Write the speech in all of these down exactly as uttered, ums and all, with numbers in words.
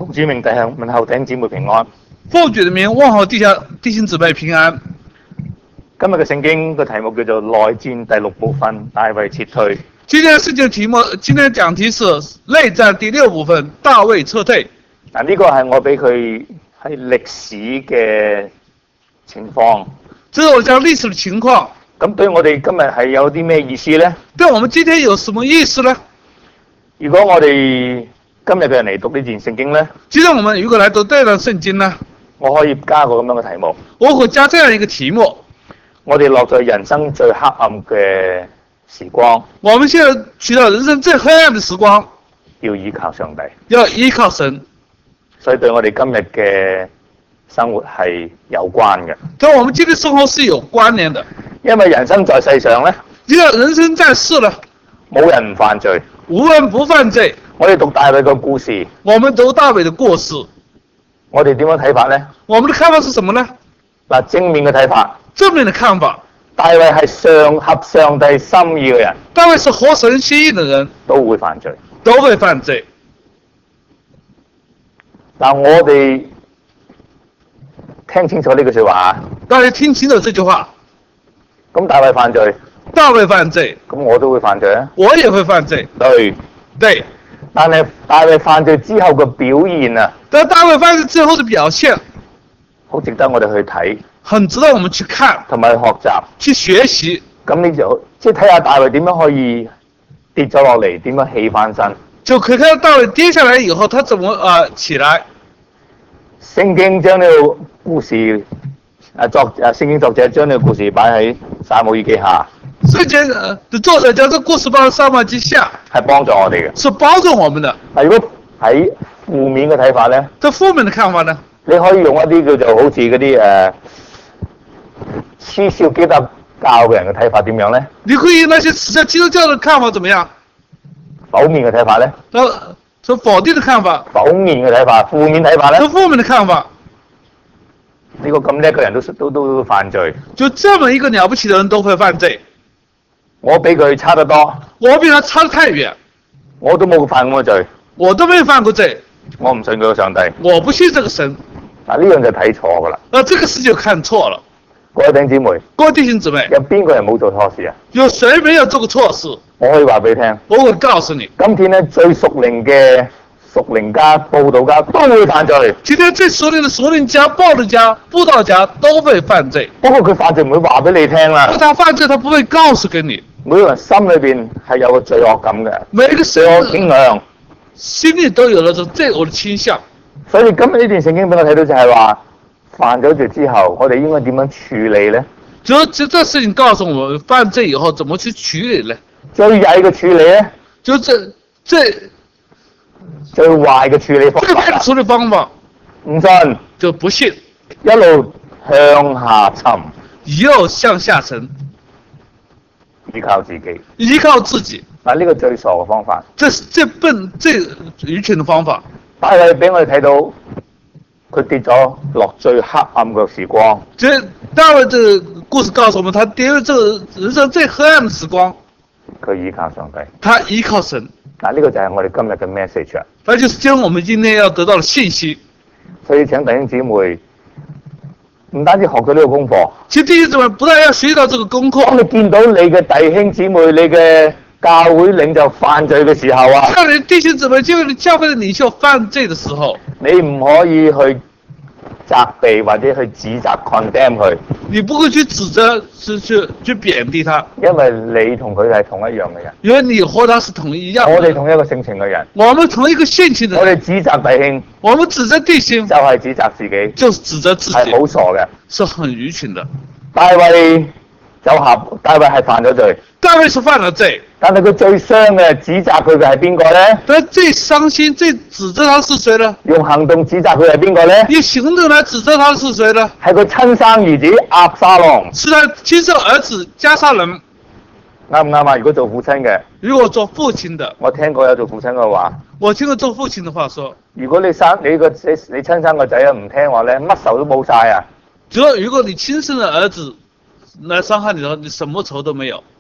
奉主名弟兄問候弟兄姊妹平安。 奉主的名問候弟兄弟兄姊妹平安。 今日嘅聖經個題目叫做內戰第六部分，大衛撤退。 今天聖經題目，今天講題是內戰第六部分，大衛撤退。 嗱，呢個係我俾佢係歷史嘅情況。 這是我講歷史的情況。 咁對我哋今日係有啲咩意思呢？ 對我們今天有什麼意思呢？ 如果我哋今日嘅人嚟讀呢段聖經呢， 今天我們如果來讀這段聖經呢， 我可以加個咁樣嘅題目。 我會加這樣一個題目。 我哋落在人生最黑暗嘅時光。 我們現在去到人生最黑暗的時光， 要依靠上帝， 要依靠神。 所以對我哋今日嘅生活係有關嘅。 跟我們今天生活是有關聯的。 因為人生在世上呢， 因為人生在世呢， 冇人唔犯罪， 無人不犯罪。 我哋讀大衛嘅故事， 我們讀大衛的故事， 我哋點樣睇法呢？ 我們的看法是什麼呢？ 嗱，正面嘅睇法， 正面的看法， 大衛係上合上帝心意嘅人， 大衛是合神心意的人， 都會犯罪， 都會犯罪。 嗱，我哋聽清楚呢句說話， 大家聽清楚這句話。 咁大衛犯罪， 大衛犯罪， 咁我都會犯罪啊？ 我也會犯罪。 對， 對。 但係大衛犯罪之後嘅表現啊， 但大衛犯罪之後的表現， 好值得我哋去睇， 很值得我們去看， 同埋學習， 去學習。 咁你就即係睇下大衛點樣可以跌咗落嚟，點樣起翻身， 就可以看到大衛跌下來以後，他怎麼啊、呃、起來。 聖經將呢個故事。啊作啊聖經作者將呢個故事擺喺撒母耳記下， 聖經的作者將這個故事擺喺撒母耳記下， 係幫助我哋嘅， 是幫助我們的。 嗱，如果喺負面嘅睇法咧， 這負面的看法呢？ 你可以用一啲叫做好似嗰啲誒恥笑基督教嘅人嘅睇法點樣咧？ 你可以用那些恥笑基督教嘅看法怎麼樣？ 否面嘅睇法咧？ 那是否定的看法？ 否面嘅睇法，負面睇法咧？ 是負面的看法。 呢個咁叻嘅人都都都都犯罪， 就這麼一個了不起的人都會犯罪。 我比佢差得多， 我比他差得太遠， 我都冇犯過罪， 我都沒有犯過罪， 我唔信佢個上帝， 我不信這個神。 嗱，呢樣就睇錯噶啦， 那這個事就看錯了。 各位弟兄姊妹， 各位弟兄姊妹， 有邊個人冇做錯事啊？ 有誰沒有做過錯事？ 我可以話俾你聽， 我會告訴你， 今天咧最屬靈嘅屬靈家、佈道家都會犯罪。 今天最屬靈的屬靈家、佈道家、佈道家都會犯罪。 不過佢犯罪唔會話俾你聽啦。 他犯罪，他不會告訴給你。 每個人心裏邊係有個罪惡感嘅， 每一個罪惡傾向， 心裏都有那種罪惡的傾向。 所以今日呢段聖經俾我睇到就係話，犯咗罪之後，我哋應該點樣處理呢？ 就就這事情告訴我們，犯罪以後怎麼去處理呢？ 最曳嘅處理呢？ 就這這。 最壞嘅處理方法， 最壞嘅處理方法， 唔信就不信， 一路向下沉， 一路向下沉， 依靠自己， 依靠自己。 嗱，呢個最傻嘅方法， 這是最笨、最愚蠢嘅方法。 大衛俾我哋睇到，佢跌咗落最黑暗嘅時光。 這大衛這個故事告訴我們，他跌入這個人生最黑暗嘅時光。 佢依靠上帝， 他依靠神。 嗱，呢個就係我哋今日嘅 message 啊！ 那就是將我們今天要得到的信息。 所以請弟兄姊妹唔單止學咗呢個功課， 其實弟兄姊妹不但要學到這個功課， 當你見到你嘅弟兄姊妹、你嘅教會領袖犯罪嘅時候啊， 當你弟兄姊妹就是你教會的領袖犯罪的時候， 你唔可以去責備或者去指責 condemn 佢， 你不會去指責，去去去貶低他， 因為你同佢係同一樣嘅人， 因為你和他是同一樣的。 我哋同一個性情嘅人， 我們同一個性情的人， 我哋指責弟兄， 我們指責弟兄， 就係指責自己， 就是指責自己， 係好傻嘅， 是很愚蠢的。 大衛就合，大衛係犯咗罪， 大衛是犯了罪， 但係佢最傷嘅指責佢嘅係邊個咧？ 但最傷心、最指責他是誰呢？ 用行動指責佢係邊個咧？ 用行動來指責他是誰呢？ 係佢親生兒子押沙龍， 是他親生兒子押沙龍。 啱唔啱啊？如果做父親嘅， 如果做父親的， 我聽過有做父親嘅話， 我聽過做父親的話說， 如果你生你個你你親生個仔啊唔聽話咧，乜仇都冇晒啊！ 只要如果你親生的兒子來傷害你的話，你什麼仇都沒有。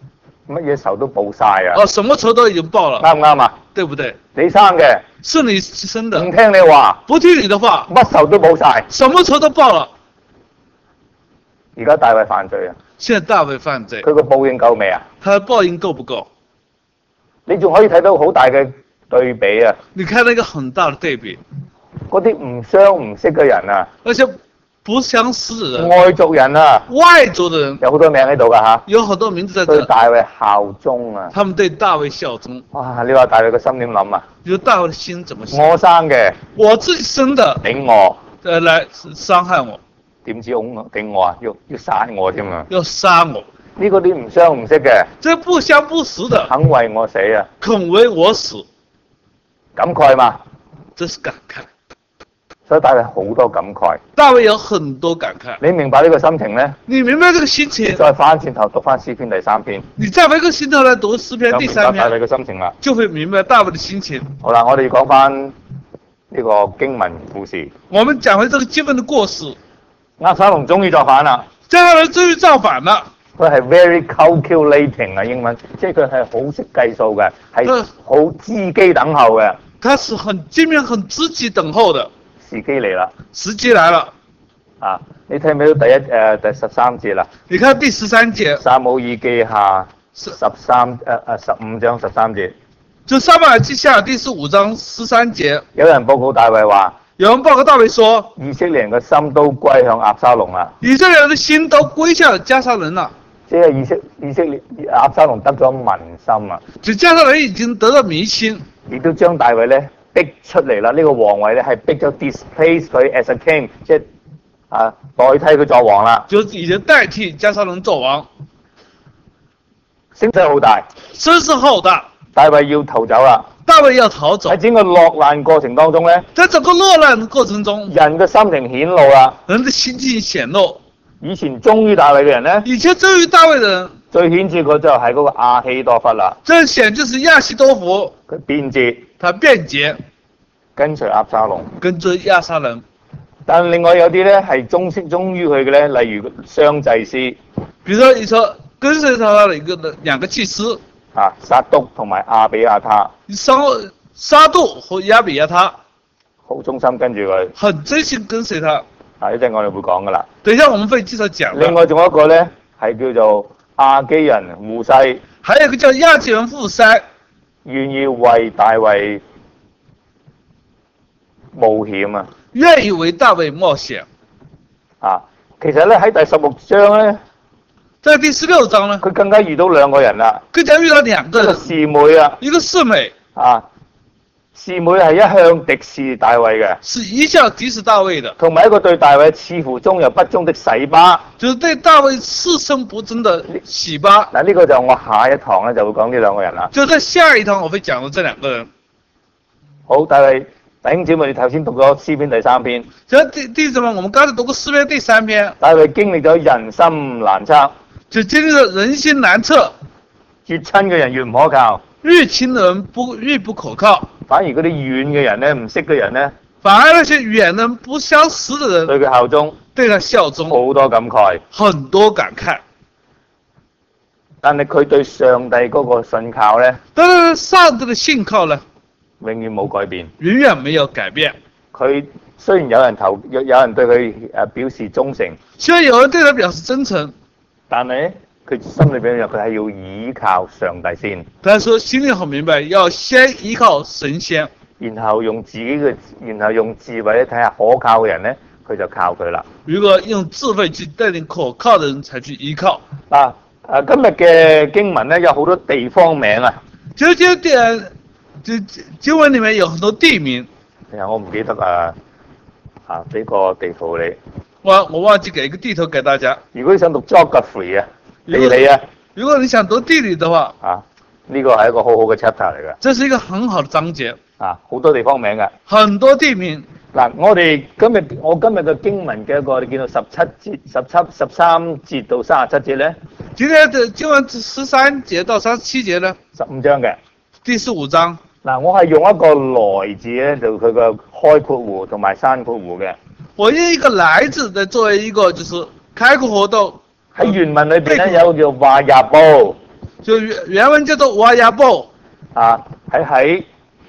乜嘢仇都報晒啊！ 哦，什麼仇都已經報了， 啱唔啱啊？ 對不對？ 你生嘅， 是你生的， 唔聽你話， 不聽你的話， 乜仇都報晒。 什麼仇都報了。 而家大衛犯罪啊！ 現在大衛犯罪， 佢個報應夠未啊？ 他的報應夠不夠？ 你仲可以睇到好大嘅對比啊！ 你看到一個很大的對比， 嗰啲唔相唔識嘅人啊， 而且不相識的人， 外族人啊， 外族的人有好多名喺度㗎嚇， 有好多名字在這， 對大衛效忠啊！ 他們對大衛效忠。 哇！你話大衛個心點諗啊？ 你說大衛的心怎麼想？ 我生嘅， 我自己生的， 頂我， 呃，來傷害我， 點知拱頂我啊？要要殺我添啊！ 要殺我， 呢個啲唔相唔識嘅， 這不相不識的， 肯為我死啊！ 肯為我死， 感慨嘛， 這是感慨。 所以大衛好多感慨。 大衛有很多感慨， 你明白呢個心情呢？ 你明白這個心情？ 再翻轉頭讀翻詩篇第三篇， 你再回個心頭來讀詩篇第三就明白大衛篇， 嘅心情啦。 就會明白大衛的心情。 好啦，我哋講翻呢個經文故事。 我們講回這個經文的故事， 押沙龍終於作反啦， 這個人終於造反了。 佢係 very calculating 啊，英文，即係佢係好識計數嘅，係好知機等候嘅。 他是很精明、很知己等候的。 時機嚟啦， 時機來了。 啊！你睇唔睇到第一誒、呃、第十三節啦？ 你看第十三節， 撒母耳記下十三誒誒十五章十三節。 就撒母耳記下第十五章十三節， 有人報告大衛話： 有人報告大衛說， 以色列人嘅心都歸向押沙龍啦。 以色列人的心都歸向加沙人了。 即係以色以色列押沙龍得咗民心啊！ 就加沙人已經得到民心， 亦都將大衛咧逼出嚟啦。呢、這個皇位咧係逼咗 displace 佢 as a king，即係啊代替佢作王啦。 就已經代替加沙人作王， 聲勢好大， 聲勢浩大。 大衛要逃走啦。 大衛要逃走喺，整個落難過程當中咧， 在整個落難過程中， 人嘅心情顯露啦。 人的心境顯露。 以前忠於大衛嘅人咧， 以前忠於大衛的人， 最顯著佢就係嗰個亞希多弗啦。 最顯就是亞希多弗， 佢變節， 他辯解， 跟隨押沙龍。 跟追亞沙人。 但另外有啲咧係忠識忠於佢嘅咧，例如雙祭司， 比如說你說跟隨他的一個兩個祭司， 啊撒督同埋亞比亞他， 沙沙杜和亞比亞他， 好忠心跟住佢。 很真心跟隨他。 啊，一陣我哋會講噶啦。 等一下我們會繼續講。 另外仲有一個咧係叫做亞基人戶篩， 還有一個叫亞基人戶篩， 願意為大衛冒險啊！ 願意為大衛冒險。 啊，其實咧喺第十六章咧， 在第十六章呢， 佢更加遇到兩個人啦， 更加遇到兩個人， 一個示每啊， 一個示每， 啊，示每係一向敵視大衛嘅， 是一向敵視大衛的， 同埋一個對大衛似乎忠又不忠的洗巴。 就是對大衛似生不爭的洗巴。 嗱，呢個就我下一堂咧就會講呢兩個人啦。 就在下一堂我會講到這兩個人。 好，大衛弟兄姊妹，你頭先讀咗詩篇第三篇， 這第第什麼？我們剛才讀過詩篇第三篇， 大衛經歷咗人心難測， 就經歷了人心難測， 越親嘅人越唔可靠， 越親的人不越不可靠， 反而嗰啲遠嘅人咧，唔識嘅人咧， 反而那些遠人不相識的人對佢效忠， 對他效忠， 好多感慨。 很多感慨。 但係佢對上帝嗰個信靠咧， 但是上帝的信靠呢， 永遠冇改變。 永遠沒有改變。 佢雖然有人投有有人對佢誒表示忠誠， 雖然有人對他表示真誠， 但係咧佢心裏邊佢係要依靠上帝先， 但是說心裡很明白，要先依靠神仙， 然後用自己嘅，然後用智慧咧睇下可靠嘅人咧，佢就靠佢啦。 如果用智慧去帶領可靠的人才去依靠。 啊啊！今日嘅經文咧有好多地方名啊， 其實這點就經文裡面有很多地名， 其實我唔記得啊啊！俾個地圖你。 我我忘記給一個地圖給大家。 如果你想讀 geography 啊，地如果理啊， 如果你想讀地理的話， 啊呢個係一個好好嘅 chapter 嚟嘅。 這是一個很好的章節， 啊，好多地方名嘅。 很多地名。 嗱，我哋今日我今日嘅經文嘅一個，你見到十七節、十七、十三節到三十七節咧， 今天的經文十三節到三十七節呢， 十五章嘅。 第十五章。 嗱，我係用一個來字咧，就佢個開括弧同埋閂括弧嘅。 我用一個來字嚟作為一個就是開括弧度。 喺原文裏邊咧有個叫話入布， 就原原文叫做瓦亞布。 啊，係喺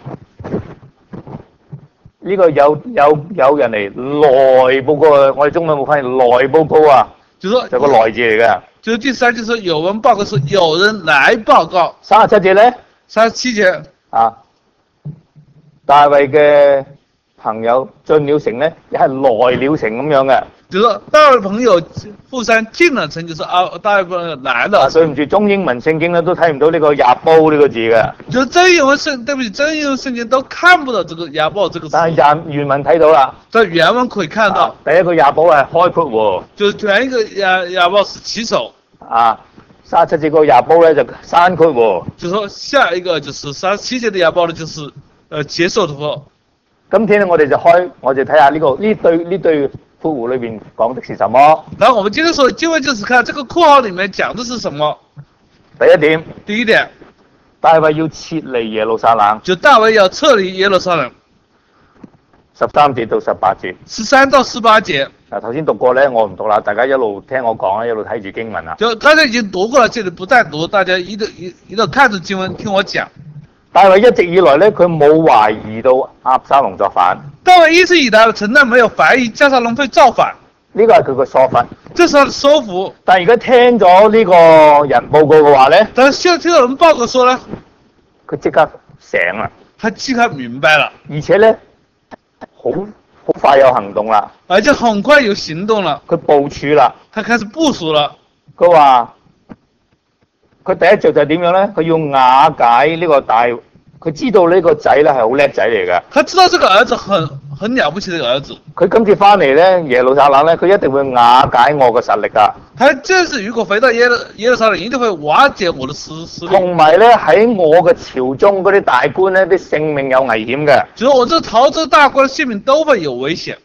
呢個有有有人嚟來報告啊！我哋中文冇翻譯來報告啊， 就說就個來字嚟嘅。 就第三就是有人報告，是有人來報告。 三十七節咧， 三十七節啊，大衛嘅朋友進了城咧，亦係來了城咁樣嘅。 就說大衛朋友富山進了城，就是啊大衛朋友來了。 啊，對唔住，中英文聖經咧都睇唔到呢個亞波呢個字嘅。 就真英文聖，對不起，真英文聖經都看不到這個亞波這個字。 但係原原文睇到啦。 在原文可以看到。 啊、第一個亞波係開闊喎。 就第一個亞亞波是起手。 啊，三十七節個亞波咧就山闊喎。 就說下一個就是三十七節的亞波呢，就是呃結束的貨。 今天呢，我哋就開，我哋睇下呢個呢對呢對括弧裏邊講的是什麼。 然後我們今天說的經文就是看這個括號裡面講的是什麼。 第一點， 第一點， 大衛要撤離耶路撒冷。 就大衛要撤離耶路撒冷。 十三節到十八節。 十三到十八節。 嗱，頭先讀過咧，我唔讀啦，大家一路聽我講啦，一路睇住經文啦。 就剛才已經讀過了，這裡不再讀，大家一路一一路看着經文聽我講。 大衛一直以來咧，佢冇懷疑到押沙龍作反。 大衛一直以來從來沒有懷疑押沙龍會造反。 呢個係佢嘅疏忽。 這是他的收服。 但係而家聽咗呢個人報告嘅話咧， 但係現在聽到人報告說咧， 佢即刻醒啦。 他即刻明白了， 而且咧，好好快有行動啦。 而且很快有行動了。 佢部署啦。 他開始部署了。 佢話。佢第一着就係點樣咧？佢要瓦解呢個大，佢知道呢個仔咧係好叻仔嚟嘅。 他知道這個兒子很很了不起，這個兒子。 佢今次翻嚟咧，耶路撒冷咧，佢一定會瓦解我嘅實力㗎。 他這次如果回到耶路耶路撒冷，一定會瓦解我的實實力。 同埋咧，喺我嘅朝中嗰啲大官咧，啲性命有危險嘅。 就是我這朝中大官性命都會有危險。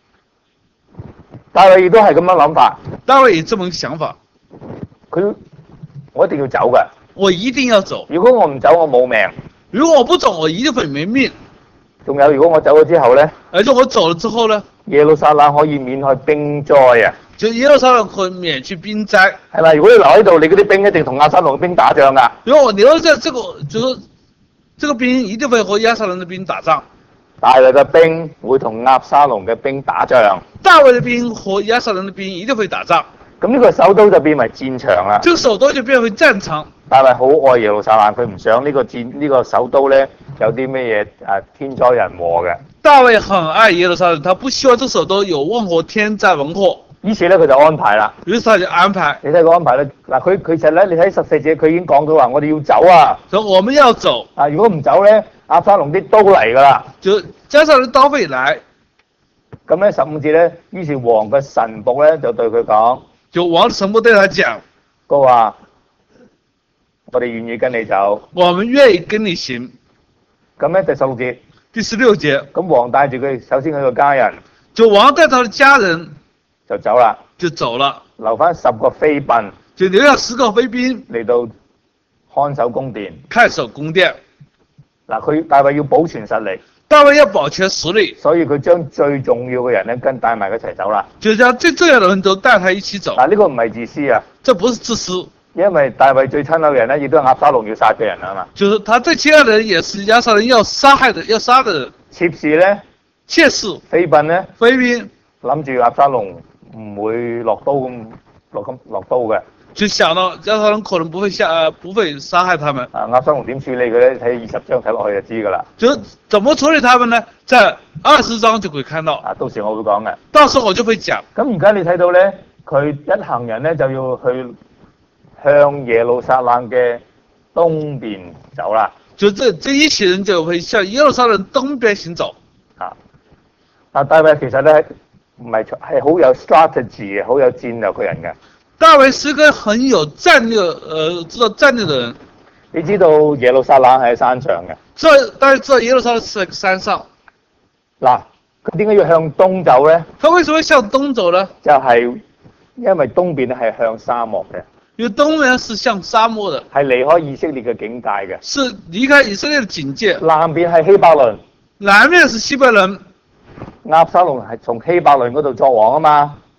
大衛亦都係咁樣諗法。 大衛也這麼想法。 佢。我一定要走嘅， 我一定要走。 如果我唔走，我冇命。 如果我不走，我一定會沒命。 仲有，如果我走咗之後咧， 而且我走了之後咧， 耶路撒冷可以免去兵災啊！ 就耶路撒冷可以免去兵災， 係咪？如果你留喺度，你嗰啲兵一定同押沙龍嘅兵打仗㗎。 如果我留在這個，就是這個兵一定會和押沙龍嘅兵打仗。 大衛嘅兵會同押沙龍嘅兵打仗。 大衛嘅兵和押沙龍嘅兵一定會打仗。 咁呢個首都就變為戰場啦。 這個首都就變為戰場。 大衛好愛耶路撒冷，佢唔想呢個戰呢、呢個首都咧有啲咩嘢誒天災人禍嘅。 大衛很愛耶路撒冷，他不希望這首都有任何天災人禍。 於是咧佢就安排啦。 於是他就安排。 你睇個安排咧，嗱佢佢其實咧，你睇十四節佢已經講到話，我哋要走啊。 所以我們要走。 啊，如果唔走咧，押沙龍啲刀嚟㗎啦。 就押沙龍刀會來。 咁咧十五節咧，於是王嘅臣僕咧就對佢講。 就王的臣僕對他講， 佢話：我哋願意跟你走。 我們願意跟你行。 咁咧第十六節。 第十六節。 咁王帶住佢，首先佢個家人。 就王帶他的家人就走啦。 就走了。 留翻十個妃嬪。 就留下十個妃嬪嚟到看守宮殿。 看守宮殿。 嗱，佢大衛要保存實力。 大衛要保全實力， 所以佢將最重要嘅人咧跟帶埋佢一齊走啦。 就將最重要嘅人都帶他一起走。 嗱，呢個唔係自私啊， 這不是自私， 因為大衛最親愛嘅人咧，亦都係押沙龍要殺嘅人啊嘛。 就是他最親愛嘅人，也是押沙龍要殺害的，要殺的人。 妾侍咧， 妾侍， 妃嬪咧， 妃嬪諗住押沙龍唔會落刀咁落咁落刀嘅。 就想到押沙龍可能不會下，呃，不會殺害他們。 啊，押沙龍點處理佢咧？睇二十章睇落去就知㗎啦。 就怎麼處理他們呢？在二十章就可以看到。 啊，到時我會講嘅。 到時候我就會講。 咁而家你睇到咧，佢一行人咧就要去向耶路撒冷嘅東邊走啦。 就這這一群人就會向耶路撒冷東邊行走。 啊，啊，大衛其實咧唔係係好有 strategy 嘅，好有戰略嘅人嘅。 大衛是個很有戰略，呃，知道戰略的人。 你知道耶路撒冷係喺山上嘅。 知道，大家知道耶路撒冷是在山上。 嗱，佢點解要向東走咧？ 他為什麼向東走呢？ 就係因為東邊係向沙漠嘅。 因為東邊是向沙漠的。 係離開以色列嘅境界嘅。 是離開以色列嘅境界。 南邊係希伯倫。 南面是希伯倫。 押沙龍係從希伯倫嗰度作王啊嘛。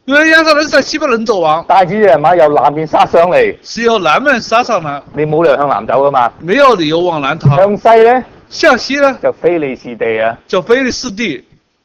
因為亞述人在西邊人走亡， 帶住人馬由南邊殺上嚟， 是由南面殺上來， 你冇理由向南走噶嘛。 沒有理由往南逃。 向西咧， 向西呢， 就非利士地啊。 就非利士地。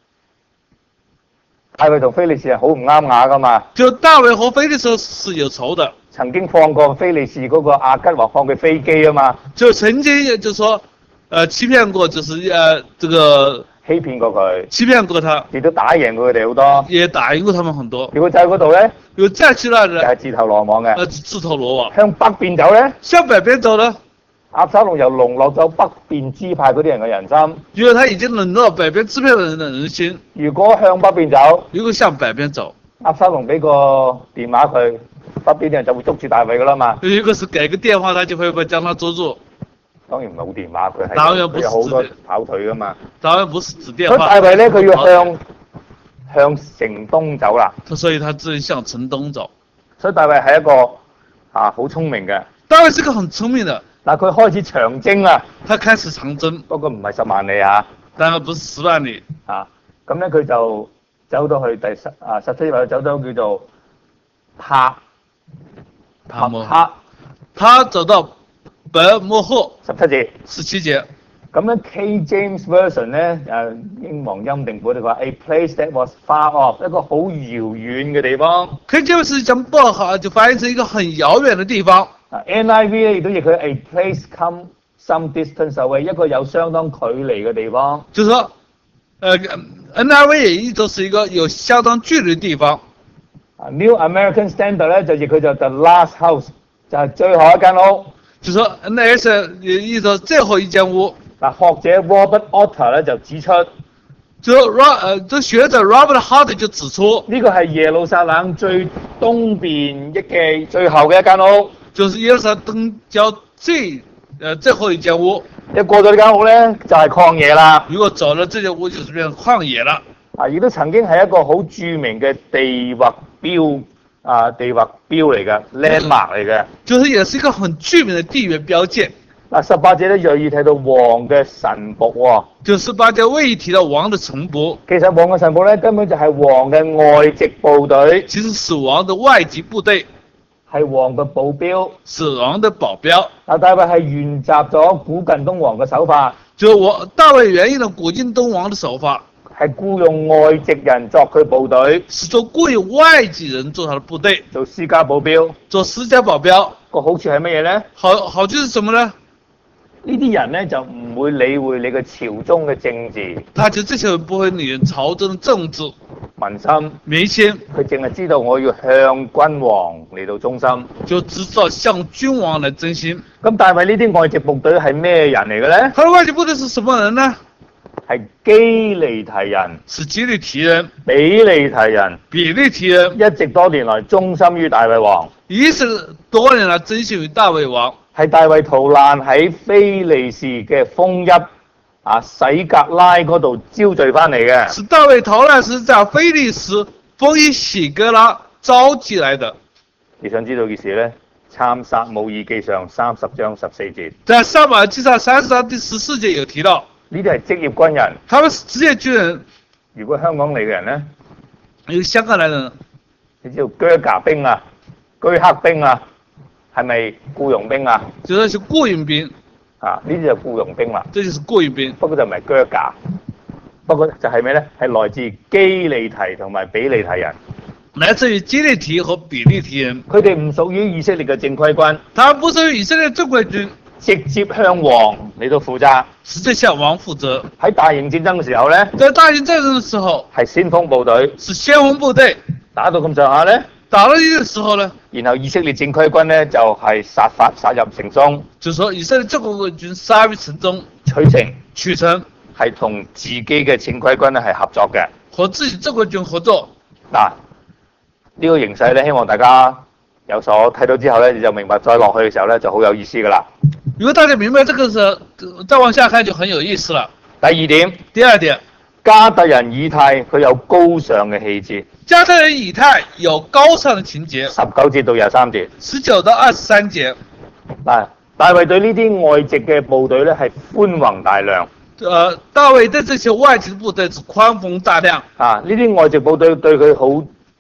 大衛同非利士係好唔啱牙噶嘛。 就大衛和非利士是有仇的， 曾經放過非利士嗰個亞吉王放佢飛機啊嘛。 就曾經就說，呃，欺騙過，就是呃，這個欺騙過佢， 欺騙過他， 亦都打贏過佢哋好多。 也打贏過他們很多。 如果走嗰度咧， 有再去那就人， 係自投羅網嘅。 呃，自投羅網。 向北邊走咧， 向北邊走呢， 押沙龍又籠絡咗北邊支派嗰啲人嘅人心。 因為他已經籠絡北邊支派人的人心。 如果向北邊走， 如果向北邊走， 押沙龍俾個電話佢，北邊啲人就會捉住大衛噶啦嘛。 如果是給個電話，他就會將他捉住。 當然唔係冇電話，佢係當然不是佢有好多跑腿噶嘛。 當然不是指電所以話。 大衛咧，佢要向向城東走啦。 所以他只能向城東走。 所以大衛係一個啊好聰明嘅。 大衛是個很聰明的。 嗱，佢開始長征啦。 他開始長征， 不過唔係十萬里嚇。 當然不是十萬里。 啊，咁咧佢就走到去第十啊十七節走到叫做帕帕摩。 帕， 他走到伯摩後。 十七節。 十七節。 咁樣 K James Version 咧，誒英皇欽定本就話 A place that was far off，一個好遙遠嘅地方。 K James 講不好，就翻譯成一個很遙遠嘅地方。 啊 N I V 咧亦都譯佢 A place come some distance away，一個有相當距離嘅地方。 就是說，誒 N I V 亦就是一個有相當距離嘅地方。 啊 New American Standard 咧就譯佢就 The Last House，就係最後一間屋。 就說 N S 譯作最後一間屋。 嗱，學者 Robert Otter 咧就指出， 就 Rob 誒，這學者 Robert Otter 就指出， 呢個係耶路撒冷最東邊一嘅最後嘅一間屋， 就是耶路撒冷東郊最誒最後一間屋。 一過咗呢間屋咧，就係曠野啦。 如果走了這間屋，就是變成曠野啦。 啊，亦都曾經係一個好著名嘅地畫標啊，地畫標嚟嘅 landmark 嚟嘅， 就是也是一個很著名嘅地緣標記。 嗱，十八節咧銳意提到王嘅臣僕喎， 就十八節銳意提到王嘅臣僕。 其實王嘅臣僕咧根本就係王嘅外籍部隊， 其實是王嘅外籍部隊， 係王嘅保鏢， 是王嘅保鏢。 啊，大衛係沿襲咗古近東王嘅手法， 就我大衛沿用咗古近東王嘅手法， 係僱用外籍人作佢部隊， 是做僱用外籍人做他的部隊， 做私家保鏢， 做私家保鏢。 個好處係乜嘢咧？ 好好處是什麼呢？ 呢啲人咧就唔會理會你嘅朝中嘅政治， 他就這些人不會理會朝中的政治民心， 民心， 佢淨係知道我要向君王嚟到忠心， 就知道向君王嚟忠心。 咁大衛呢啲外籍部隊係咩人嚟嘅咧？ 他的外籍部隊是什麼人呢？ 係基利提人， 是基利提人、 比利提人， 比利提人， 一直多年來忠心於大衛王， 一直多年來忠心於大衛王。 係大衛逃難喺非利士嘅豐邑啊洗革拉嗰度招聚翻嚟嘅。 是大衛逃難時在非利士豐邑洗革拉召集來的。 你想知道嘅事咧？參撒母耳記上三十章十四節， 在撒母耳記上三十章第十四節有提到， 呢啲係職業軍人。 他們是職業軍人。 如果香港嚟嘅人咧， 有香港來人， 你知道啹喀兵啊、居克兵啊，係咪僱傭兵啊？ 就係是僱傭兵。 啊，呢啲就僱傭兵啦。 這就是僱傭兵。 不過就唔係啹喀，不過就係咩咧？係來自基利提同埋比利提人。 來自於基利提和比利提人。 佢哋唔屬於以色列嘅正規軍。 他們不屬於以色列正規軍。 直接向王嚟到負責。 直接向王負責。喺大型戰爭嘅時候咧， 在大型戰爭嘅時候， 係先鋒部隊。 是先鋒部隊。打到咁上下咧，打到呢個時候咧， 然後以色列正規軍咧就係、是、殺法殺入城中。 就說以色列正規軍殺入城中， 取城， 取城係同自己嘅正規軍咧係合作嘅。 和自己正規軍合作。 嗱，呢、這個形勢咧，希望大家有所睇到之後咧，你就明白再落去嘅時候咧就好有意思噶啦。 如果大家明白這個時候，再往下看就很有意思了。 第二點， 第二點， 加特人以太佢有高尚嘅氣節。 加特人以太有高尚嘅情節。 十九節到廿三節。 十九到二十三節。 嗱，大衛對呢啲外籍嘅部隊咧係寬宏大量。 誒、呃，大衛對這些外籍部隊是寬宏大量。 啊，呢啲外籍部隊對佢好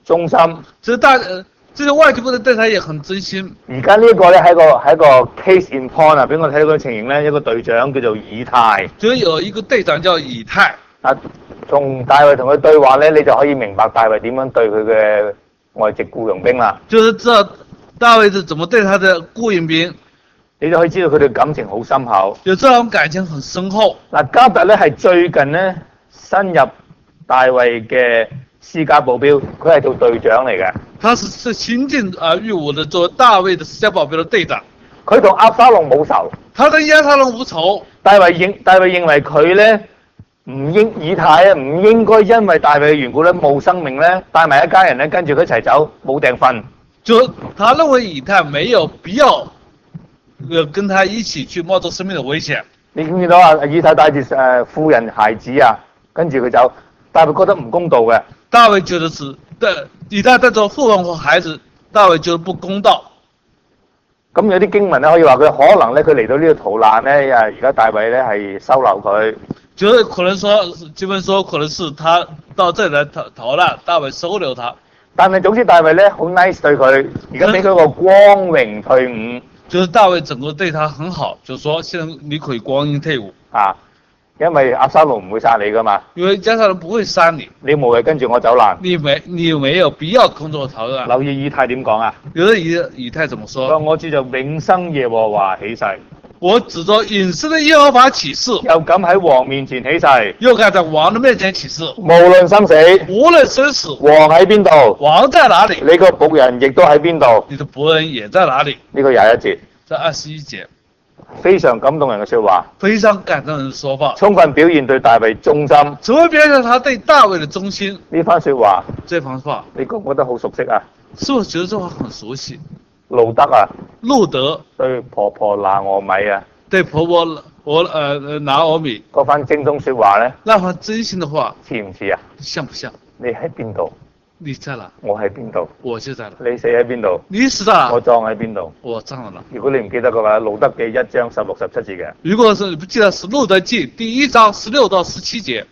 忠心。 这大呃，这些外籍部隊對他也很真心。 而家呢個咧係一個係一個 case in point 啊，俾我睇到個情形咧，一個隊長叫做以太。 就有一個隊長叫以太。 啊，從大衛同佢對話咧，你就可以明白大衛點樣對佢嘅外籍僱傭兵啦。 就是知道大衛是怎麼對他的僱傭兵。 你就可以知道佢哋感情好深厚。 有這種感情很深厚。 嗱，加特咧係最近咧新入大衛嘅私家保鏢，佢係做隊長嚟嘅。 他是是新進啊入伍的，做大衛的私家保鏢的隊長。 佢同押沙龍冇仇。 他跟押沙龍無仇。 大衛認大衛認為佢咧唔應以太啊，唔應該因為大衛嘅緣故咧冇生命咧，帶埋一家人咧跟住佢一齊走，冇埞瞓。 就他認為以太沒有必要。呃，跟他一起去冒着生命的危險。 你見唔見到啊？以太帶住誒婦人孩子啊，跟住佢走，大衛覺得唔公道嘅。 大衛覺得是，對，以太帶着婦人和孩子，大衛覺得不公道。 咁有啲經文咧可以話佢可能咧佢嚟到呢個逃難咧，啊而家大衛咧係收留佢。 就是可能說，基本說可能是他到這裡來逃逃難，大衛收留他。 但係總之大衛咧好 nice 對佢，而家俾佢個光榮退伍。 就是大衛整個對他很好，就是說現在你可以光陰退伍啊，因為押沙龍唔會殺你噶嘛， 因為押沙龍不會殺你， 你無謂跟住我走難， 你沒你沒有必要跟着我逃難。 留意以太點講啊？ 有的以以太怎麼說？ 我指着永生耶和華起誓， 我指着永生的耶和華起誓， 又敢喺王面前起誓， 又敢在王的面前起誓， 無論生死， 無論生死， 王喺邊度， 王在哪裡， 你個僕人亦都喺邊度， 你的僕人也在哪裡。 呢個廿一節。 在二十一節， 非常感動人嘅說話， 非常感動人嘅說話， 充分表現對大衛忠心， 充分表現他對大衛嘅忠心。 呢番說話， 這番話， 你覺唔覺得好熟悉啊？ 是不是覺得這話很熟悉？ 路德啊， 路德對婆婆拿俄米啊， 對婆婆我呃拿俄米嗰番精忠說話咧， 那番真心的話， 似唔似啊？ 像不像？ 你喺邊度？ 你在哪？ 我喺邊度？ 我就在哪？ 你死喺邊度？ 你死在哪？ 我葬喺邊度？ 我葬喺哪？ 如果你唔記得嘅話，路德記一章十六十七節嘅。 如果是你不記得是路德記第一章十六到十七節。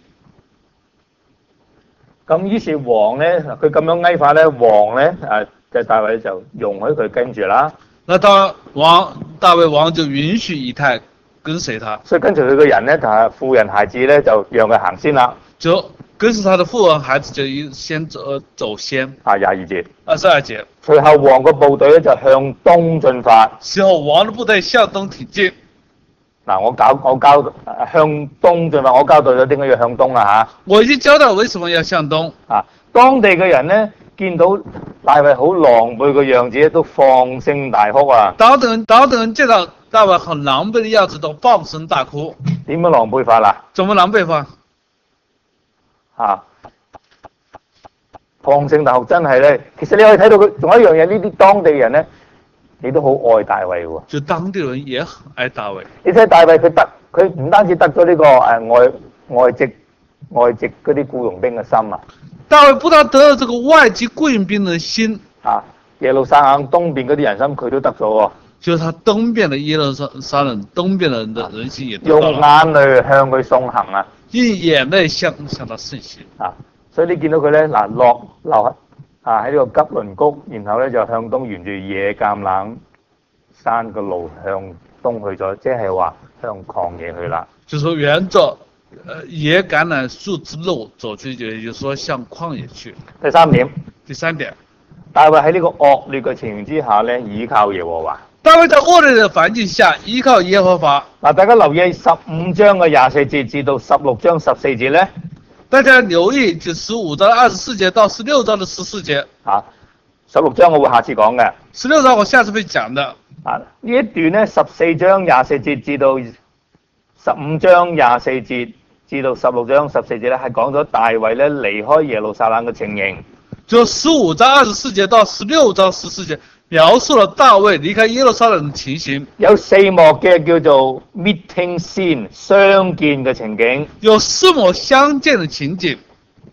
咁於是王咧，佢咁樣翳法咧，王咧誒，即係大衛就容許佢跟住啦。 那當然王大衛王就允許以太跟隨他， 所以跟隨佢嘅人咧，就係婦人孩子咧，就讓佢行先啦。 就跟隨他的婦人孩子就先走走先。 啊，廿二節。 二十二節。 隨後王個部隊咧就向東進發。 隨後王的部隊向東挺進。 嗱，我搞我交向東進發，我交代咗點解要向東啦嚇。 我已經交代為什麼要向東。 啊，當地嘅人咧見到大衛好狼狽嘅樣子，都放聲大哭啊！ 當地人當地人見到大衛很狼狽的樣子，都放聲大哭。 點樣狼狽法啦？ 怎麼狼狽法？ 啊！放聲大哭真係咧，其實你可以睇到佢仲有一樣嘢，呢啲當地人咧，你都好愛大衛喎。 就當地人也很愛大衛。 你睇大衛佢得，佢唔單止得咗呢、這個誒、呃、外外籍外籍嗰啲僱傭兵嘅心啊！ 大衛不但得了這個外籍僱傭兵嘅心， 啊，耶路撒冷東邊嗰啲人心佢都得咗喎。 就是他東邊的耶路撒冷東邊的人的人心也得到了。 用眼淚向佢送行啊！ 用眼淚向向他送行啊！所以你見到佢咧，嗱落流啊喺呢個吉倫谷，然後咧就向東沿住野橄欖山嘅路向東去咗，即係話向曠野去啦。 就說沿着呃野橄欖樹之路走去，也就是說向曠野去。 第三點。 第三點。 大衛喺呢個惡劣嘅情形之下咧，倚靠耶和華。 大衛在惡劣嘅環境下依靠耶和華。嗱， 大家留意十五章嘅廿四節至到十六章十四節咧。 大家留意就十五章二十四節到十六章的十四節。 啊，十六章我會下次講嘅。 十六章我下次會講的。 啊，呢一段咧十四章廿四節至到十五章廿四節至到十六章十四節咧，係講咗大衛咧離開耶路撒冷嘅情形。 就十五章二十四節到十六章十四節，描述了大衛離開耶路撒冷嘅情形。 有四幕嘅叫做 meeting scene 相見嘅情景。 有四幕相見嘅情景。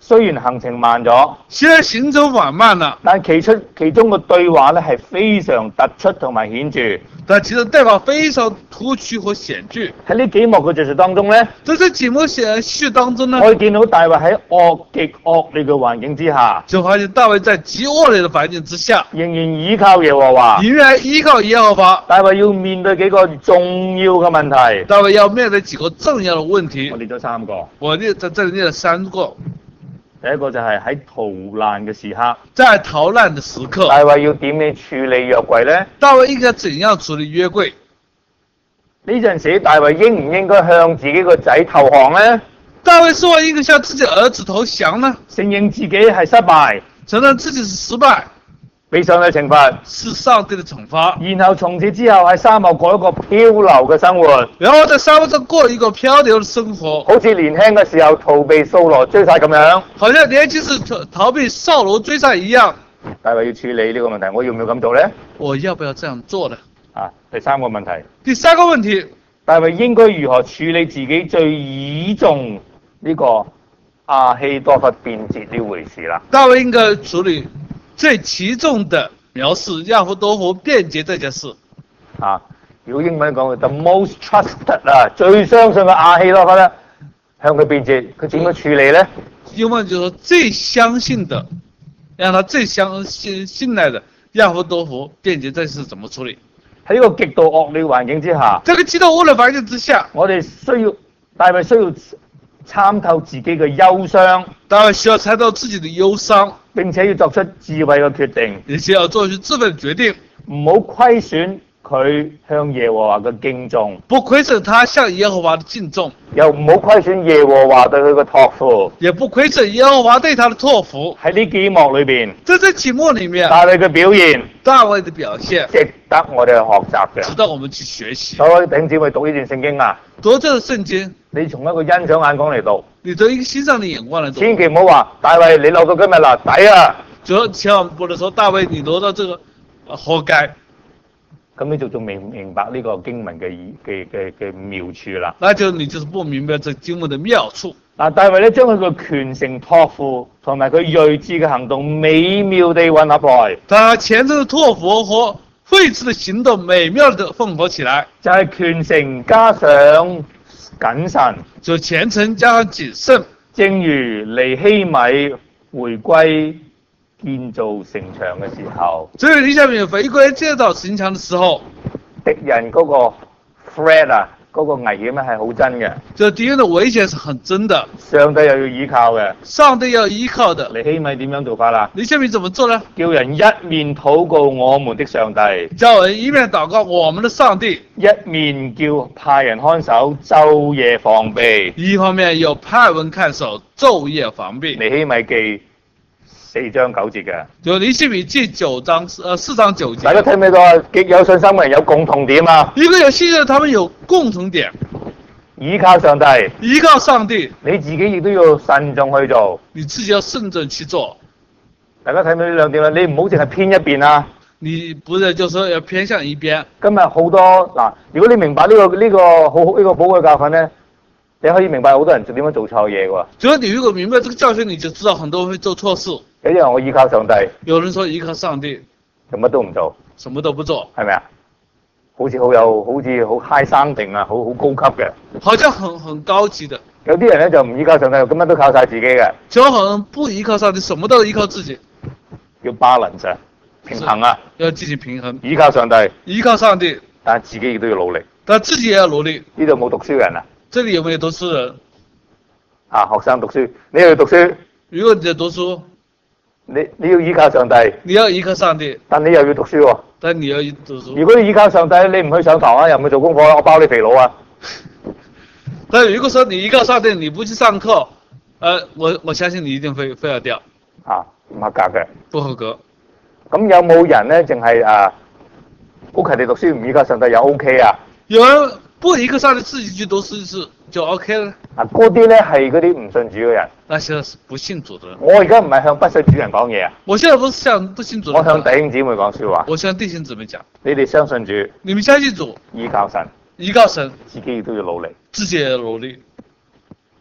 雖然行程慢咗， 雖然行程緩慢了， 但其出其中嘅對話咧係非常突出同埋顯著。 但其實對話非常突出和顯著。 喺呢幾幕嘅敘述當中咧， 在這幾幕寫序當中呢， 我哋見到大衛喺惡極惡劣嘅環境之下， 就發現大衛在極惡劣嘅環境之下， 仍然依靠耶和華。 仍然依靠耶和華。 大衛要面對幾個重要嘅問題。 大衛要面對幾個重要嘅問題。 我列咗三個。 我列在這裡列了三個。 第一個就係喺逃難嘅時刻， 在逃難嘅時刻， 大衛要點樣處理約櫃呢？ 大衛應該怎樣處理約櫃？ 呢陣時，大衛應唔應該向自己個仔投降呢？ 大衛是否應該向自己兒子投降呢？ 承認自己係失敗， 承認自己是失敗， 被上帝懲罰， 是上帝的懲罰。 然後從此之後喺沙漠過一個漂流嘅生活， 然後在沙漠上過一個漂流嘅生活， 好似年輕嘅時候逃避掃羅追殺咁樣， 好像年輕時逃逃避掃羅追殺一樣。 大衛要處理呢個問題，我要唔要咁做呢？ 我要不要這樣做呢？ 啊，第三個問題， 第三個問題， 大衛應該如何處理自己最倚重呢個亞希多弗變節呢回事啦？ 大衛應該處理最倚重的描述亞夫多夫變節這件事。 啊，如果英文講 the most trusted 啊，最相信嘅亞希多弗咧，向佢變節，佢點樣處理呢？ 英文就說最相信的，讓他最相信信賴的亞夫多夫變節這事怎麼處理？ 喺呢個極度惡劣環境之下， 這個極度惡劣環境之下， 我哋需要大衛需要參透自己嘅憂傷， 大衛需要參透自己的憂傷， 並且要作出智慧嘅決定， 而且要做出智慧的決定， 唔好虧損佢向耶和華嘅敬重， 不虧損他向耶和華的敬重， 又唔好虧損耶和華對佢嘅託付， 也不虧損耶和華對他的託付。 喺呢幾幕裏邊， 在這幾幕裏面， 大衛嘅表現， 大衛的表現值得我哋去學習嘅， 值得我們去學習。 所以弟兄姊妹讀呢段聖經啊， 讀這個聖經， 你從一個欣賞眼光嚟讀， 你從一個欣賞的眼光嚟讀， 千祈唔好話大衛你留到今日啦，抵啊！ 就千萬不能說大衛你留到這個，呃、活該。 咁你就仲未明白呢個經文嘅嘅嘅嘅妙處啦。 那就你就是不明白這經文的妙處。 嗱，大衛咧將佢個虔誠託付同埋佢睿智嘅行動美妙地混合來。 他虔誠的託付和慧智的行動美妙地混合起來， 就係虔誠加上謹慎。 就虔誠加上謹慎。 正如尼希米回歸建造城牆嘅時候， 所以尼希米回歸建造城牆嘅時候， 敵人嗰個 threat 啊，嗰、那個危險咧係好真嘅。 就敵人的危險是很真的， 上帝又要依靠嘅。 上帝要依靠的。 尼希米點樣做法啦？ 尼希米怎麼做呢？ 叫人一面禱告我們的上帝， 叫人一面禱告我們的上帝， 一面叫派人看守，晝夜防備。 一方面有派人看守，晝夜防備。 尼希米記四章九節嘅， 就尼希米記九章，呃四章九節。 大家聽唔聽到啊？極有信心嘅人有共同點啊！ 一個有信心，他們有共同點， 依靠上帝， 依靠上帝， 你自己亦都要慎重去做。 你自己要慎重去做。 大家睇到呢兩點啦，你唔好淨係偏一邊啊！ 你不是就說要偏向一邊。 今日好多嗱，如果你明白呢、這個呢、這個好呢、這個寶貴教訓咧，你可以明白好多人做點樣做錯嘢喎。 只要你如果明白這個教訓，你就知道很多人會做錯事。 有啲人我依靠上帝， 有人說依靠上帝， 就乜都唔做， 什麼都不做， 係咪啊？好似好有，好似好 high sounding啊，好好高級嘅。 好像很很高級的。 有啲人咧就唔依靠上帝，咁乜都靠晒自己嘅。 就好像不依靠上帝，什麼都依靠自己。 要 balance 啊，平衡啊， 要進行平衡。 依靠上帝， 依靠上帝， 但係自己亦都要努力。 但自己也要努力。 呢度冇讀書人啊？ 這裡有沒有讀書人？ 啊，學生讀書，你要讀書。 如果你在讀書， 你你要依靠上帝， 你要依靠上帝， 但你又要讀書喎、哦。 但你要讀書。 如果你依靠上帝，你唔去上堂啊，又唔去做功課，我包你肥佬啊！ 但如果說你依靠上帝，你不去上課，呃，我我相信你一定會飛掉。 啊，唔合格嘅。 不合格。 咁有冇人咧，淨係啊好勤力讀書，唔依靠上帝又 O K 啊？ 有人不依靠上帝自己去讀書是就 O K 啦。 啊，嗰啲咧係嗰啲唔信主嘅人。 那些是不信主的人。 我而家唔係向不信主人講嘢啊。 我現在不是向不信主的人。 我向弟兄姊妹講説話。 我向弟兄姊妹講。 你哋相信主。 你們相信主。 依靠神。 依靠神。 自己亦都要努力。 自己也要努力。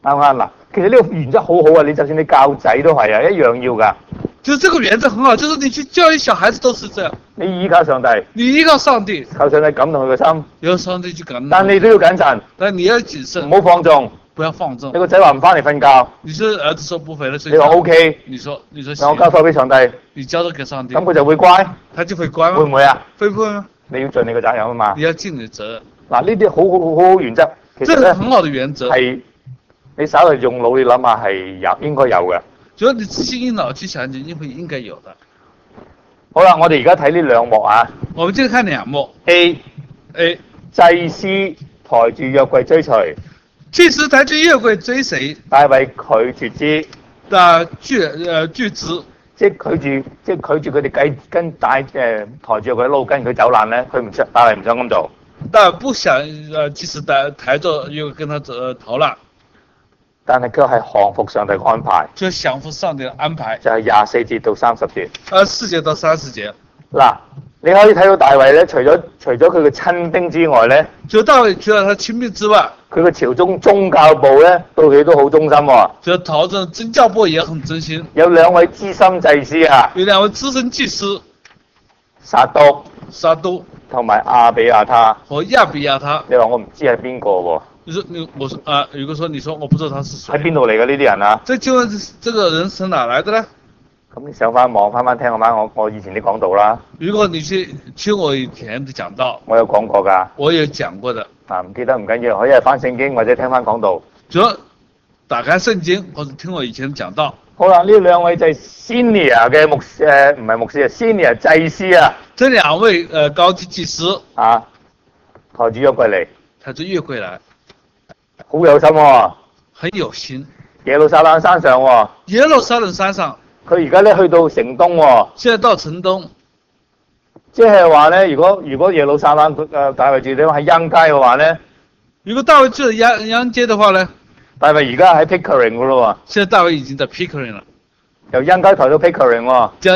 啱唔啱嗱？其實呢個原則好好啊，你就算你教仔都係啊，一樣要㗎。 就這個原則很好，就是你去教育小孩子都是這樣。 你依靠上帝， 你依靠上帝， 靠上帝感動佢嘅心， 由上帝去感動。 但你都要謹慎， 但你要謹慎， 唔好放縱。 不要放縱。 你個仔話唔翻嚟瞓覺， 你說兒子說不回來睡你話覺， OK， 你說你說嗱我交託俾上帝， 你交咗給上帝， 咁佢就會乖， 他就會乖嗎？ 會唔會啊？ 會不會嗎？ 你要盡你嘅責任啊嘛。 你要盡你的責任。 嗱，呢啲好好好好原則，其實咧這是很好的原則。 係你稍微用腦，你諗下係有應該有嘅。 只要你仔細一腦去想，就應會應該有的。 好啦，我哋而家睇呢兩幕啊。 我們就看兩幕。 A A 祭司抬住約櫃追隨， 祭司抬住約櫃追隨， 大衛拒絕之， 但拒誒拒之， 即係拒絕，即係拒絕佢哋跟跟帶誒抬住佢一路跟佢走難咧，佢唔想，大衛唔想咁做。 但不想誒即使抬抬着又跟他走逃難， 但係佢係降服上帝嘅安排， 就降服上帝嘅安排。 就係廿四節到三十節。 啊，四節到三十節。 嗱，你可以睇到大衛咧，除咗除咗佢嘅親兵之外咧， 除咗大衛除咗他親兵之外， 佢嘅朝中宗教部咧，對佢都好忠心喎。 就朝中宗教部也很真心。 有兩位資深祭司啊， 有兩位資深祭司， 撒督撒督同埋亞比亞他。 和亞比亞他。 你話我唔知係邊個喎？ 你說你我說啊，如果說你說我不知道他是誰， 喺邊度嚟嘅呢啲人啊？ 這請問這個人是哪來的呢？ 咁你上翻網翻翻聽我翻我我以前啲講道啦， 如果你去聽我以前的講道， 我有講過㗎。 我有講過的。 啊，唔記得唔緊要，可以係翻聖經或者聽翻講道。 主要打開聖經或者聽我以前的講道。 好啦，呢兩位就係 senior 嘅牧誒唔係牧師啊 ，senior 祭司啊。 這兩位呃高級祭司啊，抬住約櫃嚟， 抬住約櫃來， 好有心喎、哦。 很有心。 耶路撒冷山上喎、哦。 耶路撒冷山上。 佢而家咧去到城東喎、哦。 現在到城東。 即係話咧，如果如果耶路撒冷誒大衛住地方喺央街嘅話咧， 如果大衛住央央街嘅話咧， 大衛而家喺 Pickering 噶咯喎。 現在大衛已經在 Pickering 了。 由央街抬到 Pickering 喎、哦。 將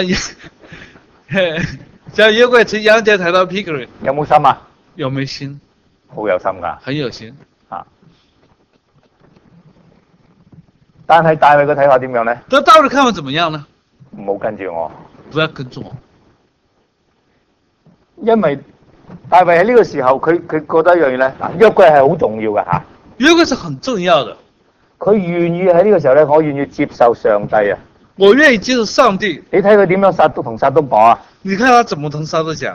將約櫃從央街抬到 Pickering。 有冇心啊？ 有沒心？ 好有心㗎。 很有心。 啊！但係大衛嘅睇法點樣咧？ 但大衛嘅看法怎麼樣呢？ 唔好跟住我。 不要跟住我。 因為大衛喺呢個時候，佢佢覺得一樣嘢咧，嗱約櫃係好重要嘅嚇。 約櫃是很重要的。 佢願意喺呢個時候咧，我願意接受上帝啊！ 我願意接受上帝。 你睇佢點樣撒督同撒督講啊？ 你看他怎麼同撒督講？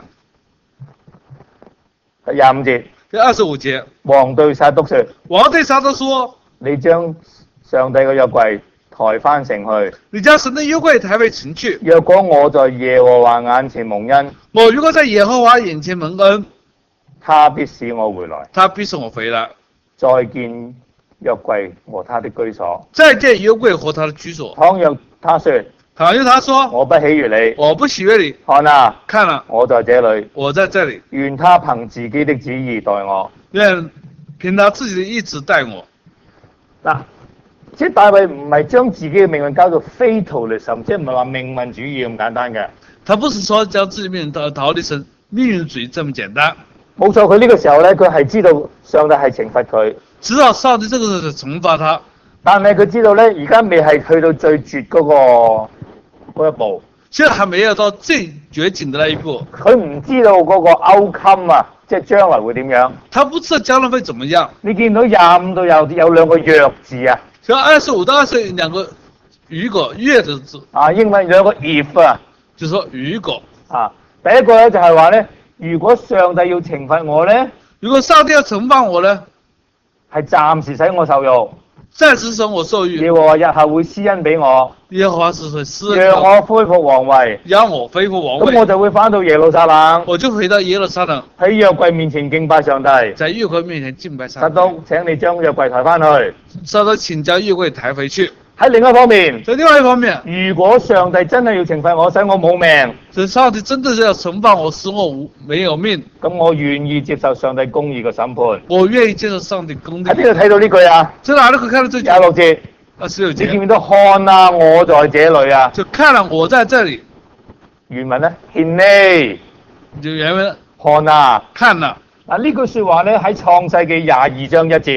廿五節。 第二十五節。 王對撒督説： 王對撒督說： 你將上帝嘅約櫃抬翻城去。 你將神的約櫃抬回城去。 若果我在耶和華眼前蒙恩， 我如果在耶和華眼前蒙恩， 他必使我回來。 他必使我回來。 再見約櫃和他的居所。 再見約櫃和他的居所。 倘若他說： 倘若他說： 我不喜悅你， 我不喜悅你。 看啊， 看了， 我在這裡， 我在這裡。 願他憑自己的旨意待我。 願憑他自己的意志待我。 嗱，即係大衛唔係將自己嘅命運交到 fatalism， 即係唔係話命運主義咁簡單嘅。 他不是說將自己命運逃離成命運主義這麼簡單。 冇錯，佢呢個時候咧，佢係知道上帝係懲罰佢， 知道上帝這個是懲罰他， 但係佢知道咧，而家未係去到最絕嗰、嗰個嗰一步。 現在還沒有到最絕境的那一步。 佢唔知道嗰個 outcome 啊，即係將來會點樣。 他不知道將來會怎麼樣。 你見到廿五度有有兩個若字啊？ 就二十五到二十兩個如果月的字啊，英文兩個 if 啊， 就說如果啊，第一個咧就係話咧，如果上帝要懲罰我咧， 如果上帝要懲罰我咧， 係暫時使我受辱， 暫時使我受辱。 耶和華日後會施恩俾我， 耶和華是會施恩， 讓我恢復皇位， 讓我恢復皇位， 咁我就會翻到耶路撒冷， 我就回到耶路撒冷， 喺約櫃面前敬拜上帝。 在約櫃面前敬拜上帝。 撒督，請你將約櫃抬翻去。 撒督，請將約櫃抬回去。 喺另一方面， 在另外一方面， 如果上帝真係要懲罰我，使我冇命， 所以上帝真的是要懲罰我，使我無沒有命， 咁我願意接受上帝公義嘅審判。 我願意接受上帝公義。 喺邊度睇到呢句啊？ 在哪裏可以看到這句？ 廿六節。 二十六節。 你見唔見到看啊？我在這裏啊。 就看了我在這裡。 原文咧 ，hine。 就原文。 看啊。 看了。 嗱呢句説話咧喺創世記廿二章一節。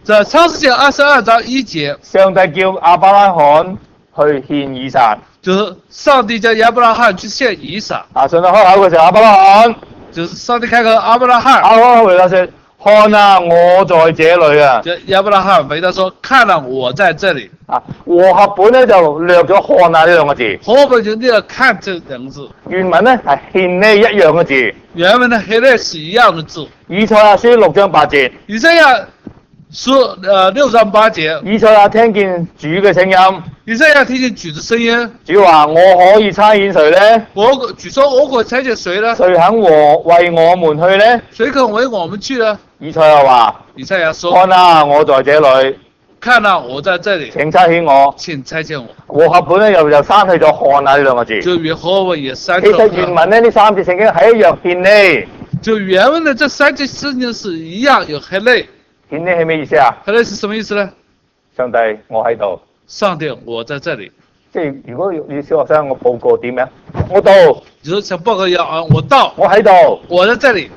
在創世記二十二章一節， 上帝叫亞伯拉罕去獻以撒。 就是上帝叫亞伯拉罕去獻以撒。 啊，上帝開口嘅時候，亞伯拉罕， 就是上帝開口，亞伯拉罕。 亞伯拉罕回答說：看啊，我在這裏啊。 就亞伯拉罕回答說：看啊，我在這裏。 啊，和合本咧就略咗看啊呢兩個字。 和合本就略看這兩個字。 原文咧係獻呢一樣嘅字。 原文的獻呢是一樣的字。 以賽亞書六章八節。 以賽亞書呃六章八節。 以賽亞聽見主嘅聲音。 以賽亞聽見主的聲音。 主話：我可以差遣誰呢？ 我主說：我可差遣誰呢？ 誰肯和為我們去呢？ 誰肯為我們去呢？ 以賽亞話： 以賽亞說： 看啊，我在這裏。 看啊，我在這裏。 請差遣我。 請差遣我。 和合本咧又又刪去咗看啊呢兩個字。 就原和合本也刪其咗。 實原文咧呢三節聖經係一樣獻呢。 就原文的這三節聖經是一樣有獻呢。 獻呢係咩意思啊？ 獻呢是什麼意思呢？ 上帝，我喺度。 上帝，我在這裏。 即係如果要小學生我報告點樣？我到。 如果想報告要啊，我到。 我喺度。 我在這裏。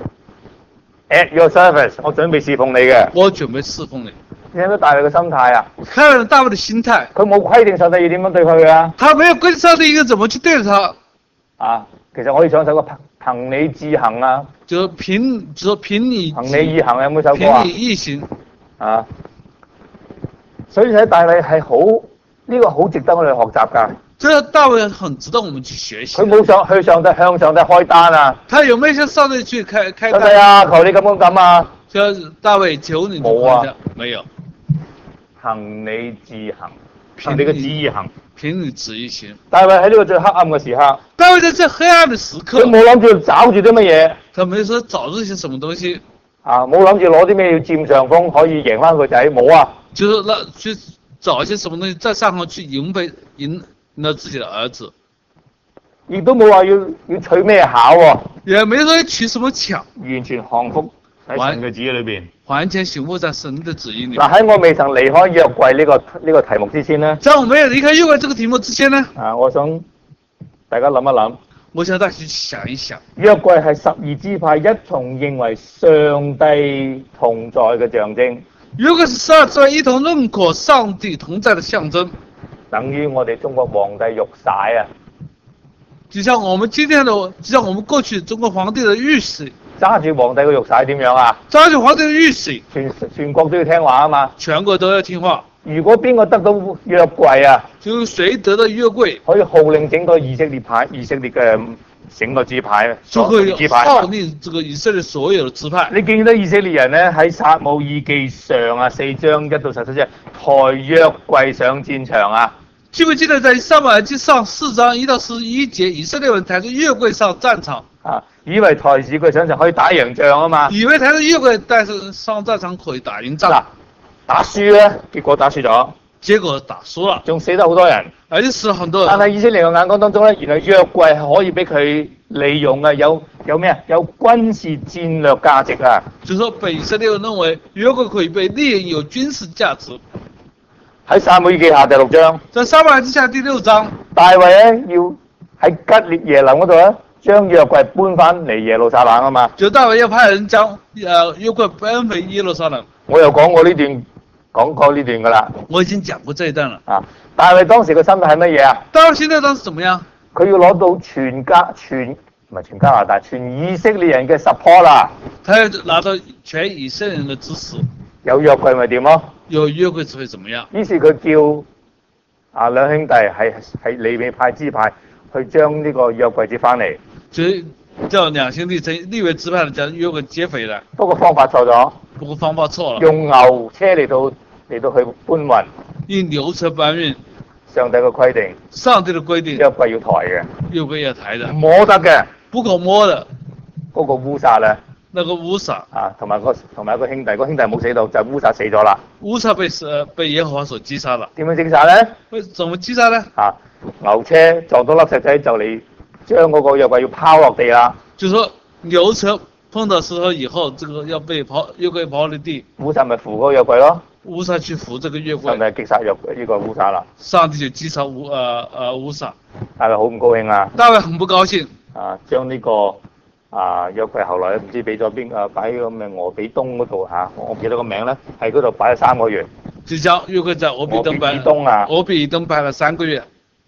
At your service，我準備侍奉你嘅。 我準備侍奉你。 你睇到大衛嘅心態啊？ 看到大衛的心態。 佢冇規定上帝要點樣對佢啊？ 他沒有規定上帝應該怎麼去對他。 啊，其實我可以唱首歌憑憑你自行啊。 就憑就說憑你。 憑你意行有冇首歌啊？ 憑你意行。 啊，所以睇大衛係好呢個好值得我哋學習㗎。 這大衛很值得我們去學習。 佢冇上去上帝向上帝開單啊！ 他有沒有向上帝去開開單？ 上帝啊，求你咁咁咁啊！ 就大衛求你。 冇啊， 沒有。 憑你自行，憑你嘅旨意行。 憑你旨意行。 大衛喺呢個最黑暗嘅時刻。 大衛在這黑暗的時刻。 佢冇諗住找住啲乜嘢。 他沒說找住些什麼東西。 啊，冇諗住攞啲咩要佔上風可以贏翻個仔，冇啊！ 就是那去找一些什麼東西在上頭去贏回贏了自己的兒子。 亦都冇話要要取咩巧喎。 也沒說取什麼巧。 完全降服喺神嘅旨意裏邊。 完全降服在神的旨意裏。 嗱，喺我未曾離開約櫃呢個呢個題目之前呢， 在我沒有離開約櫃這個題目之前呢， 啊，我想大家諗一諗。 我想大家去想一想。 約櫃係十二支派一同認為上帝同在嘅象徵。 約櫃是十二支派一同認可上帝同在的象徵。 等於我哋中國皇帝玉璽啊。 就像我們今天的，就像我們過去中國皇帝的玉璽。 揸住皇帝嘅玉璽點樣啊？ 揸住皇帝嘅玉璽。 全全國都要聽話啊嘛。 全國都要聽話。 如果邊個得到約櫃啊？ 就誰得到約櫃， 可以號令整個以色列派、以色列嘅整個支派， 就可以支派號令這個以色列所有的支派。 你記得以色列人咧喺撒母耳記上啊四章一到十七節抬約櫃上戰場啊？ 記不記得在撒母耳記上四章一到十一節，以色列人抬着約櫃上戰場？ 啊，以為抬住佢上場可以打贏仗啊嘛？ 以為抬着約櫃帶上戰場可以打贏仗。 打輸咧，結果打輸咗， 結果打輸了， 仲死得好多人， 而且死了很多人。 但係以色列嘅眼光當中咧，原來約櫃係可以俾佢利用嘅，有有咩啊？有軍事戰略價值啊！ 就說被以色列人認為約櫃可以被利用，有軍事價值。 喺撒母耳記下第六章， 在撒母耳記下第六章， 大衛咧要喺吉列耶琳嗰度咧，將約櫃搬翻嚟耶路撒冷啊嘛。 就大衛要派人將誒約櫃搬回耶路撒冷。 我又講過呢段。講過呢段噶啦， 我已經講過這一段了。 啊，大衛當時個心態係乜嘢啊？ 大衛現在當時怎麼樣？ 佢要攞到全加全唔係全加拿大全以色列人嘅 support 啦。 他要拿到全以色列人嘅支持。 有約櫃咪點咯？ 有約櫃就會怎麼樣？ 於是佢叫啊兩兄弟係係利未派支派去將呢個約櫃接翻嚟。 所以叫兩兄弟從利未支派將約櫃接回來。 不過方法錯咗。 不過方法錯了。 用牛車嚟到。嚟到去搬運， 用牛車搬運。 上帝嘅規定。 上帝嘅規定。 約櫃要抬嘅。 約櫃要抬嘅。 摸得嘅。 不可摸的。 嗰個烏撒咧。 那個烏撒。 啊，同埋個同埋一個兄弟，個兄弟冇死到，就烏撒死咗啦。 烏撒被誒被耶和華所擊殺了。 點樣擊殺咧？ 喂，怎麼擊殺咧？ 啊，牛車撞到粒石仔就嚟將嗰個約櫃要拋落地啦。 就說牛車碰到石頭以後，這個要被拋約櫃拋落地。 烏撒咪扶嗰個約櫃咯。 烏撒去扶這個約櫃， 上帝擊殺約呢個烏撒啦。 上帝就擊殺烏呃呃烏撒。 大衛好唔高興啊！ 大衛很不高興。 啊，將呢個啊約櫃後來唔知俾咗邊啊擺喺個咩俄比東嗰度嚇，我唔記得個名咧，喺嗰度擺咗三個月。 就將約櫃在俄比東擺， 俄比東啊， 俄比東擺了三個月。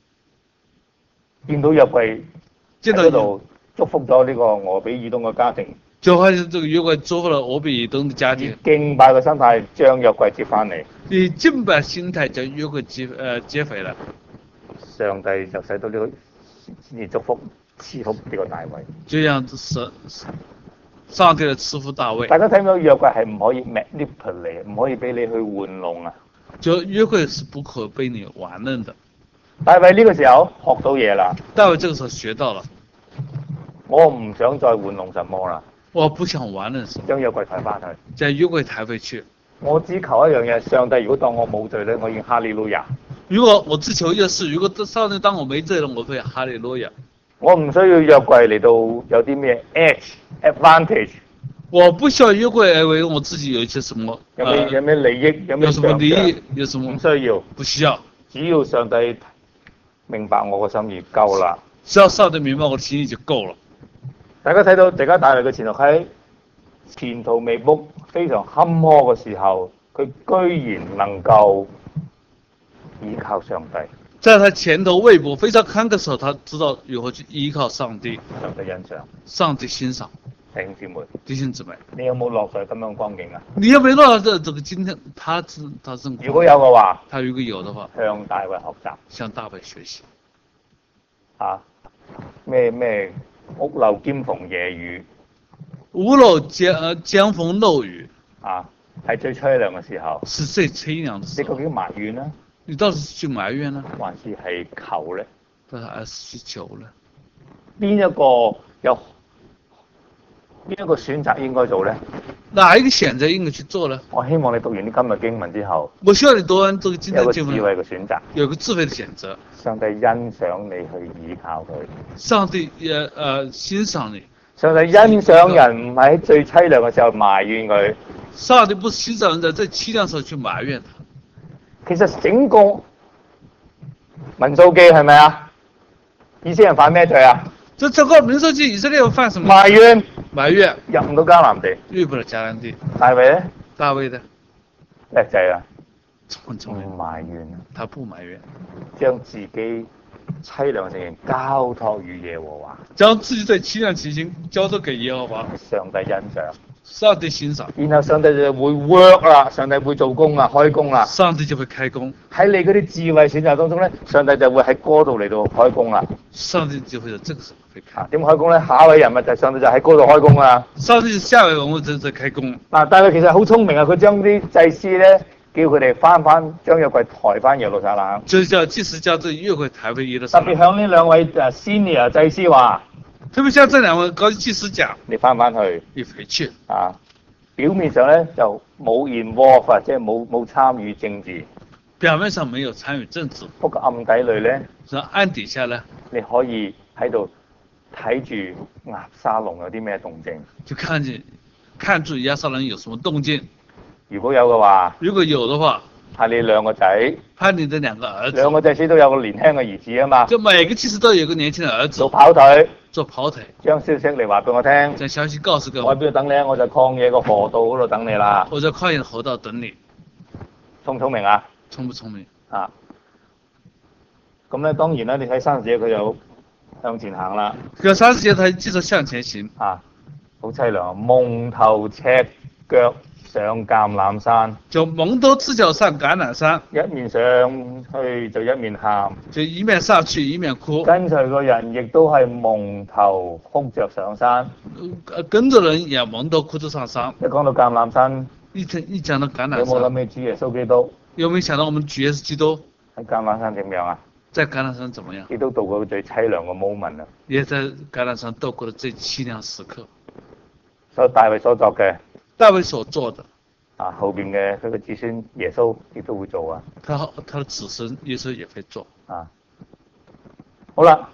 見到約櫃見到喺嗰度祝福咗呢個俄比以東嘅家庭。 就發現這個約櫃祝福了俄比以東的家庭。 以敬拜嘅心態將約櫃接翻嚟。 以敬拜心態將約櫃接呃接回來。 上帝就使到呢個先至祝福賜福呢個大衛。 這樣神上帝嘅賜福大衛。 大家睇到約櫃係唔可以 manipulate，唔可以俾你去玩弄啊。 就約櫃是不可被你玩弄的。 大衛呢個時候學到嘢啦。 大衛這個時候學到了。 我唔想再玩弄什麼啦。 我不想玩弄什麼。 將約櫃抬翻去。 將約櫃抬回去。 我只求一樣嘢，上帝如果當我冇罪咧，我已經哈利路亞。 如果我只求一件事，如果上帝當我沒罪了，我會哈利路亞。 我唔需要約櫃嚟到有啲咩 edge advantage。 我不需要約櫃嚟為我自己有一些什麼。 有咩、呃、有咩利益？有咩有什麼利益？有什麼？ 唔需要。 不需要。 只要上帝明白我個心意夠啦。 只要上帝明白我的心意就夠了。 大家睇到大家帶嚟嘅前途喺前途未卜、非常坎坷嘅時候，佢居然能夠依靠上帝。 在他前途未卜、非常坎坷嘅時候，他知道如何去依靠上帝。 上帝欣賞。 上帝欣賞。 弟兄姊妹。 弟兄姊妹。 你有冇落在咁樣光景啊？ 你有冇落到這這個今天他他這如果有嘅話， 他如果有的話， 向大衛學習。 向大衛學習。 啊？咩咩？屋漏兼逢夜雨， 屋漏兼呃兼逢漏雨啊，係最凄涼嘅時候， 是最凄涼嘅時候。 你究竟埋怨呢？ 你到底是去埋怨呢， 還是係求呢？ 還是去求呢？ 邊一個有邊一個選擇應該做呢？ 哪一個選擇應該去做呢？ 我希望你讀完啲今日經文之後， 我希望你讀完這個今日經文， 有個智慧嘅選擇， 有個智慧嘅選擇。 上帝欣賞你去依靠佢。 上帝也呃欣賞你。 上帝欣賞人唔係喺最凄涼嘅時候埋怨佢。 上帝不欣賞人在最凄涼嘅時候去埋怨他。 其實整個民數記係咪啊？以色列人犯咩罪啊？ 這整個民數記以色列人犯什麼？ 埋怨。 埋怨。 入唔到迦南地。 入不了迦南地。 大衛咧？ 大衛的。 叻仔啊！ 唔埋怨啊！ 他不埋怨， 將自己凄涼情形交託於耶和華， 將自己最凄涼情形交託給耶和華， 上帝欣賞， 上帝欣賞， 然後上帝就會 work 啦，上帝會做工啦，開工啦， 上帝就會開工。 喺你嗰啲智慧選擇當中咧，上帝就會喺嗰度嚟到開工啦。 上帝就會喺這個時候會開。 點、啊、開工咧？下一位人物就上帝就喺嗰度開工啦。 上帝下一位人物就在開工。 嗱、啊，但係其實好聰明啊！佢將啲祭司咧。叫佢哋翻翻將約櫃抬翻耶路撒冷， 就叫即時將這約櫃抬回耶路撒冷。 特別向呢兩位誒 senior 祭司話， 特別向這兩位高級祭司講， 你翻翻去， 你回去啊！表面上咧就冇 involve，即係冇冇參與政治。 表面上沒有參與政治， 不過暗底裏咧， 暗底下咧， 你可以喺度睇住押沙龍有啲咩動靜， 就看見看住押沙龍有什麼動靜。 如果有嘅話， 如果有的話， 派你兩個仔， 派你的兩個兒子， 兩個祭司都有個年輕嘅兒子啊嘛， 就每個祭司都有個年輕的兒子， 做跑腿， 做跑腿， 將消息嚟話俾我聽， 將消息告訴給我， 我喺邊度等你啊？我就曠野個河道嗰度等你啦， 我在曠野的河道等你， 聰唔聰明啊？ 聰不聰明啊？咁咧當然啦，你睇三十節佢就向前行啦， 佢三十節佢繼續向前行， 啊，好凄涼啊，蒙頭赤腳上橄欖山， 就蒙頭赤腳上橄欖山， 一面上去就一面喊， 就一面上去一面哭。 跟隨個人亦都係蒙頭哭着上山， 跟着人也蒙頭哭着上山。 一講到橄欖山， 一講一講到橄欖山， 有冇諗起主耶穌基督？ 有冇想到我們主耶穌基督喺橄欖山點樣啊？ 在橄欖山怎麼樣？ 亦都度過最凄涼嘅 moment 啊！ 也在橄欖山度過了最凄涼時刻。 所以大衛所作嘅。 大衛所做的， 啊，後邊嘅佢嘅子孫耶穌亦都會做啊。 他他的子孫耶穌也會做啊。好啦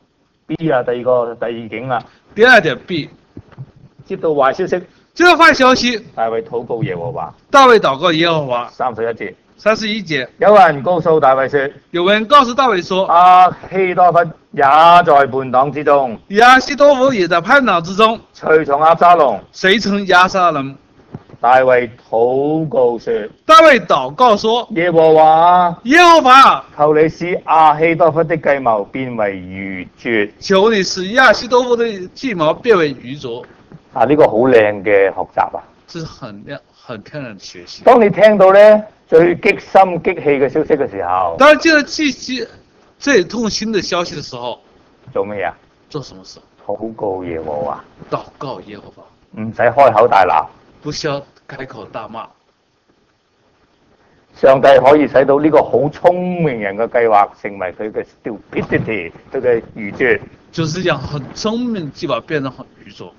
，B 啊，第二個第二景啦。 第二點 B， 接到壞消息。 接到壞消息。 大衛禱告耶和華。 大衛禱告耶和華。 三十一節。 三十一節， 有人告訴大衛說： 有人告訴大衛說， 亞希多弗也在叛黨之中， 亞希多弗也在叛黨之中， 隨從押沙龍。 隨從押沙龍。 大衛禱告說： 大衛禱告說， 耶和華， 耶和華， 求你使亞希多弗的計謀變為愚拙。 求你使亞希多弗的計謀變為愚拙。 啊，呢、這個好靚嘅學習啊！ 這是很亮、很漂亮的學習。 當你聽到咧最激心激氣嘅消息嘅時候， 當聽到最激、最痛心的消息的時候， 做咩啊？ 做什麼事？ 禱告耶和華， 禱告耶和華， 唔使開口大鬧。 不需要開口大罵。 上帝可以使到呢個好聰明人嘅計劃成為佢嘅 stupidity， 佢嘅愚拙。 就是讓很聰明的計劃變得很愚拙。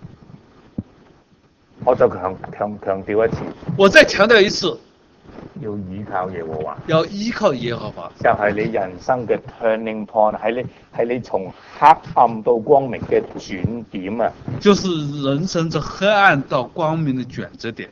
我再強強強調一次， 我再強調一次， 要依靠耶和華， 要依靠耶和華， 就係你人生嘅 turning point，係你係你從黑暗到光明嘅轉點啊！ 就是人生從黑暗到光明的轉折點。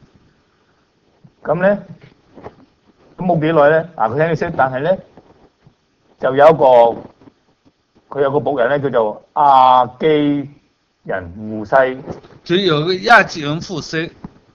咁咧，咁冇幾耐咧，嗱佢聽你識，但係咧就有一個佢有個僕人咧叫做亞基人戶篩， 就有個亞基人戶篩。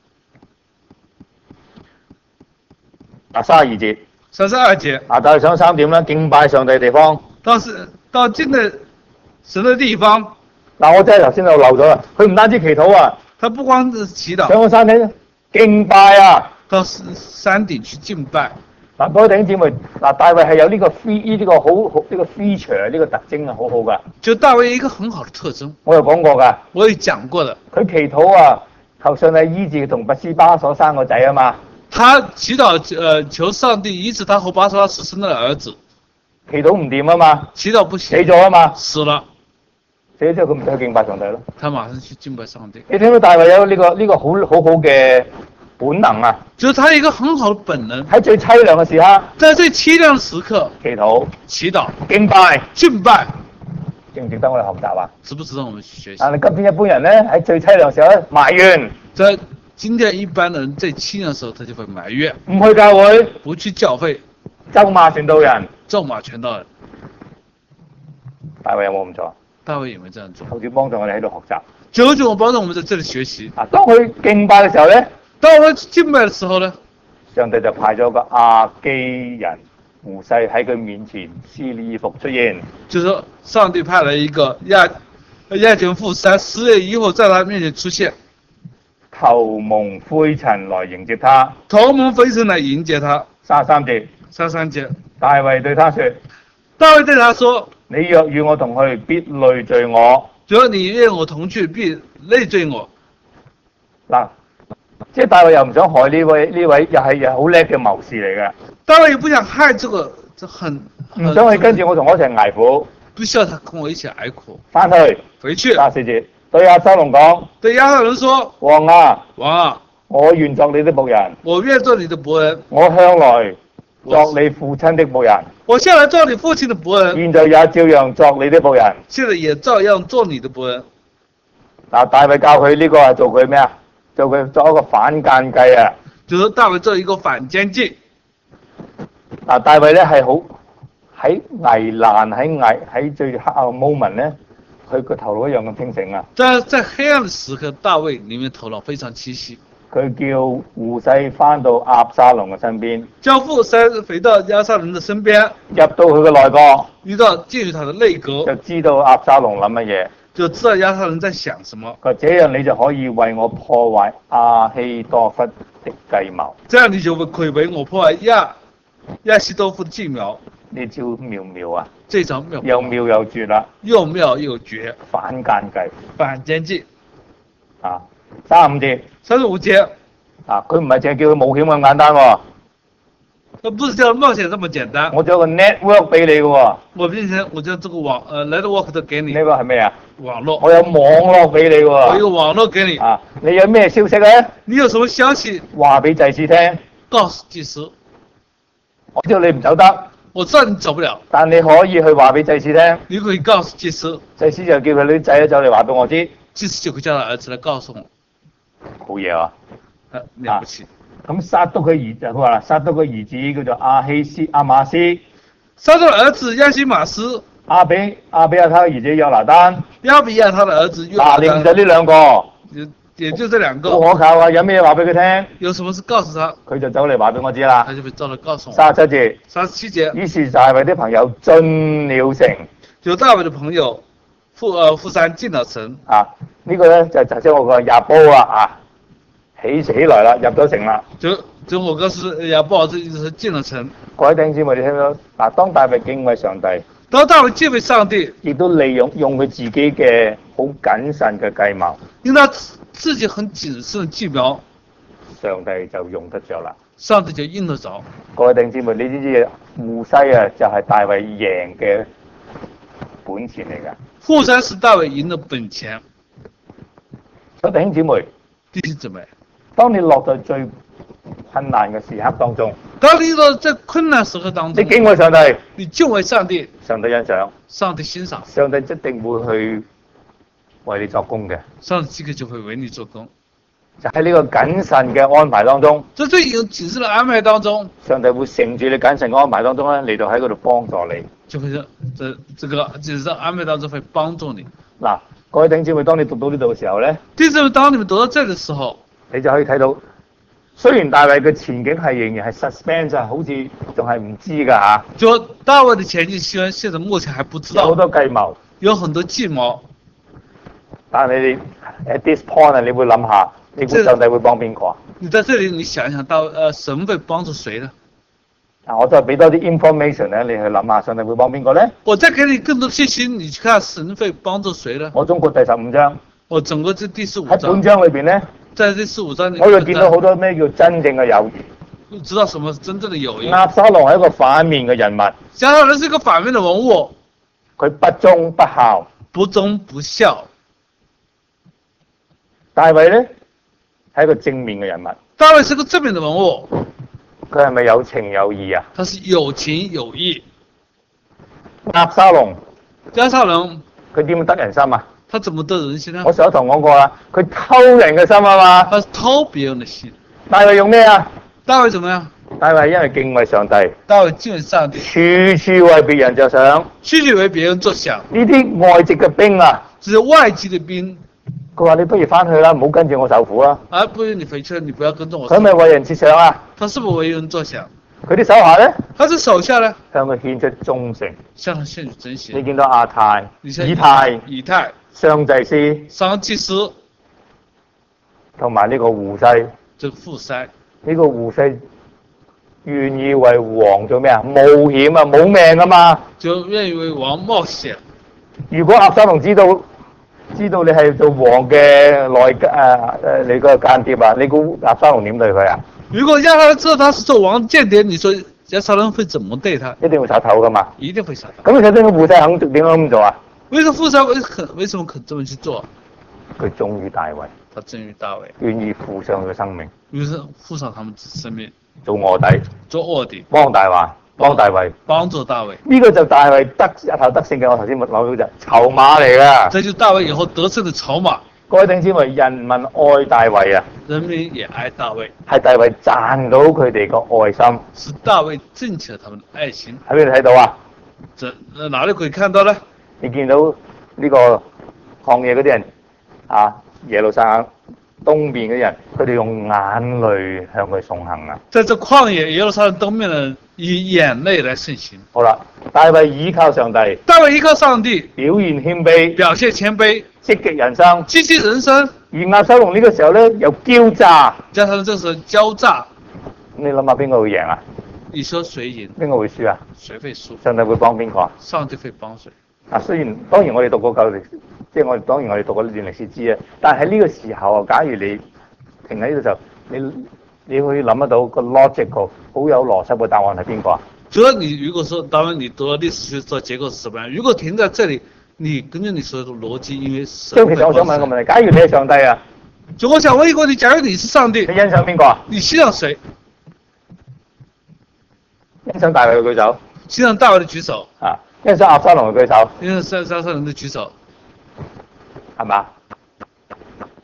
啊，三十二節， 三十二節。 啊，大約上三點啦，敬拜上帝地方。 到是到進的神的地方。 嗱，我真係頭先又漏咗啦，佢唔單止祈禱啊， 他不光是祈禱， 上個山頂敬拜啊， 到山頂去敬拜。 嗱，各位弟兄姊妹，嗱，大衛係有呢個 free 呢個好好呢個 feature 呢個特徵啊，好好噶。 就大衛一個很好的特徵， 我有講過噶， 我也講過的。 佢祈禱啊，求上帝醫治同拔示巴所生個仔啊嘛。 他祈禱，呃，求上帝醫治他和拔示巴所生的兒子。 祈禱唔掂啊嘛， 祈禱不行， 死咗啊嘛， 死了。 死咗之後佢唔使去敬拜上帝咯。 他馬上去敬拜上帝。 你聽到大衛有呢、這個呢、這個好好好嘅本能啊， 就是他一個很好的本能， 喺最凄涼嘅時刻， 在最凄涼的時刻祈禱、 祈禱、 敬拜、 敬拜， 值唔值得我哋學習啊？ 值不值得我們學習？ 但係今天一般人咧喺最凄涼嘅時候咧埋怨， 在今天一般人最凄涼的時候，他就會埋怨， 唔去教會， 不去教會， 咒罵傳道人， 咒罵傳道人。 大衛有冇咁做？ 大衛有沒有這樣做？ 求主幫助我哋喺度學習。 求主幫助我們在這裡學習。 啊，當佢敬拜嘅時候咧， 當我們敬拜的時候呢， 上帝就派咗個亞基人戶篩喺佢面前撕裂衣服出現。 就是說上帝派了一個亞亞基人戶篩撕裂衣服在他面前出現， 頭蒙灰塵來迎接他。 頭蒙灰塵來迎接他。 三十三節， 三三節， 大衛對他說： 大衛對他說： 你若與我同去，必累贅我。 只要你與我同去，必累贅我。 嗱，即係大衛又唔想害呢位呢位又係又好叻嘅謀士嚟嘅。 大衛也不想害這個，這很唔想去跟住我同我一齊捱苦。 不需要他跟我一起捱苦。 翻去， 回去。 三十四節，對押沙龍講： 對押沙龍說： 王啊， 王啊， 我願作你的僕人。 我願做你的僕人。 我向來作你父親的僕人。 我向來做你父親的僕人。 現在也照樣作你的僕人。 現在也照樣做你的僕人。 嗱，大衛教佢呢個係做佢咩啊？做佢作一個反間計啊！ 就是大衛做一個反間計。 嗱，大衛咧係好喺危難喺危喺最黑暗嘅 moment 咧，佢個頭腦一樣咁清醒啊！ 在在黑暗的時刻，大衛裡面頭腦非常清晰。 佢叫戶篩翻到押沙龍嘅身邊， 叫戶篩回到押沙龍嘅身邊， 入到佢嘅內閣， 遇到進入他的內閣， 就知道押沙龍諗乜嘢， 就知道押沙龍在想什麼。 佢話這樣你就可以為我破壞亞希多弗的計謀。 這樣你就會為我破壞亞亞希多弗的計謀。 呢招妙唔妙啊？ 這招妙， 又妙又絕啦！ 又妙又絕， 反間計， 反間計啊！三十五節， 三十五節啊！佢唔係淨係叫佢冒險咁簡單喎。 佢不是叫冒險這麼簡單。 我仲有個 network 俾你嘅喎。 我今天我將這個網呃 network 都給你。 呢個係咩啊？ 網絡。 我有網絡俾你喎。 我有個網絡給你。 啊！你有咩消息咧？ 你有什麼消息？ 話俾祭司聽。 告訴祭司。 我知道你唔走得。 我知道你走不了。 但你可以去話俾祭司聽。 你可以告訴祭司。 祭司就叫佢啲仔咧走嚟話俾我知。 祭司就會叫他兒子來告訴我。 好嘢啊！ 啊，了不起。 咁殺到佢兒就佢話啦，殺到佢兒子叫做亞希斯亞馬斯， 殺到兒子亞希馬斯， 亞比亞比亞他嘅兒子約拿單， 亞比亞他的兒子約拿嗱，你唔單， 就呢兩個， 也也就這兩個， 好可靠啊！有咩話俾佢聽， 有什麼事告訴他， 佢就走嚟話俾我知啦。 他就會照嚟告訴我。 三十七節， 三十七節， 於是大衛啲朋友進了城， 有大衛的朋友富呃富山進了城， 啊，呢、這個咧就頭先我個亞波啊，啊，起起來啦，入咗城啦。 就就我告訴亞波，這就是進了城。 各位弟兄姊妹，你聽到嗱？當大衛敬畏上帝， 當大衛敬畏上帝， 亦都利用用佢自己嘅好謹慎嘅計謀， 因他自己很謹慎的計謀， 上帝就用得着啦。 上帝就用得着。 各位弟兄姊妹，你知唔知戶篩啊就係、是、大衛贏嘅本錢嚟㗎？ 戶篩是大衛贏的本錢。 所以弟兄姊妹， 弟兄姊妹， 當你落在最困難嘅時刻當中， 當你到在困難時刻當中， 你敬畏上帝， 你敬畏上帝， 上帝欣賞， 上帝欣賞， 上帝一定會去為你作工嘅。 上帝這個就會為你做工。 就喺呢個謹慎嘅安排當中， 在這有謹慎的安排當中， 上帝會乘住你謹慎嘅安排當中咧，嚟到喺嗰度幫助你。 就會這這這個謹慎安排當中會幫助你。 嗱，各位弟兄姊妹，當你讀到呢度嘅時候咧， 弟兄姊妹，當你們讀到這個時候， 你就可以睇到，雖然大衛嘅前景係仍然係 suspense 啊，好似仲係唔知㗎嚇， 就大衛的前景雖然現在目前還不知道， 有好多計謀， 有很多計謀， 但係你 at this point 啊，你會諗下，你估上帝會幫邊個啊？ 你在這裡你想一想到，呃，神會幫助誰呢？ 嗱，我再俾多啲 information 咧，你去諗下，上帝會幫邊個咧？ 我再給你更多信息，你去看神會幫助誰呢？ 我中國第十五章， 我整個這第十五喺章， 本章裏邊咧， 在這十五章裡， 我又見到好多咩叫真正嘅友誼。 知道什麼是真正的友誼？ 押沙龍係一個反面嘅人物， 押沙龍是一個反面的人物， 佢不忠不孝。 不忠不孝。 大衛咧係一個正面嘅人物， 大衛是個正面的人物， 佢係咪有情有義啊？ 他是有情有義。 押沙龍， 押沙龍， 佢點得人心啊？ 他怎麼得人心呢？ 我上一堂講過啦，佢偷人嘅心啊嘛。 他是偷別人的心。 大衛用咩啊？ 大衛怎麼樣？ 大衛因為敬畏上帝， 大衛敬畏上帝， 處處為別人着想。 處處為別人着想。 呢啲外籍嘅兵啊， 這是外籍的兵。 佢話你不如翻去啦，唔好跟住我受苦啦。 啊，不如你回去，你不要跟着我。 佢咪為人設想啊？ 他是不是為人着想？ 佢啲手下咧， 他是手下呢， 向佢獻出忠誠。 向他獻出真你心。 見到亞太、 你看以太、 以太、 上祭司上祭司同埋呢個戶篩， 這個富篩， 呢個戶篩願意為王做咩啊？冒險啊，冇命啊嘛！ 就願意為王冒險。 如果押沙龍知道知道你係做王嘅內誒誒你個間諜啊，你估押沙龍點對佢啊？ 如果押沙龍知道他是做王間諜，你說押沙龍會怎麼對他？ 一定會殺頭噶嘛！ 一定會殺他。 咁你睇到個戶篩肯點樣咁做啊？ 為什麼富篩為肯為什麼肯這麼去做？ 佢忠於大衛， 他忠於大衛， 願意付上佢嘅生命， 於是付上他們的生命， 做臥底， 做臥底， 幫大衛，幫大衛。 幫助大衛。 呢個就大衛得日後得勝嘅，我頭先冇講到就籌碼嚟㗎。 這就是大衛以後得勝的籌碼。 各位弟兄姊妹，人民愛大衛啊， 人民也愛大衛， 係大衛賺到佢哋個愛心。 是大衛掙起了他們的愛心。 喺邊度睇到啊？ 這哪裏可以看到呢？ 你見到呢個曠野嗰啲人啊，耶路撒冷東邊嗰啲人，佢哋用眼淚向佢送行啊！ 在這曠野耶路撒冷東面的人以眼淚來盛行。 好啦，大衛依靠上帝， 大衛依靠上帝， 表現謙卑， 表現謙卑， 積極人生。 積極人生。 而押沙龍呢個時候咧，又驕詐。 加上這時候狡詐， 你諗下邊個會贏啊？ 你說誰贏？ 邊個會輸啊？ 誰會輸？ 上帝會幫邊個啊？ 上帝會幫誰？ 啊，雖然當然我哋讀過舊歷史，即係我哋當然我哋讀過呢段歷史知啊，但係喺呢個時候啊，假如你停喺呢度就，你你可以諗得到個 logical 好有邏輯嘅答案係邊個啊？ 主要你如果說當然你讀了歷史學知道結構是什麼樣，如果停在這裡，你根據你所有的邏輯，因為即係其實我想問一個問題，假如你係上帝啊， 就我想問一個問題，假如你是上帝， 你欣賞邊個啊？ 你欣賞誰？ 欣賞大衛嘅舉手。 欣賞大衛的舉手。 啊，欣賞押沙龍嘅舉手。 欣賞押沙龍的舉手。 係嘛？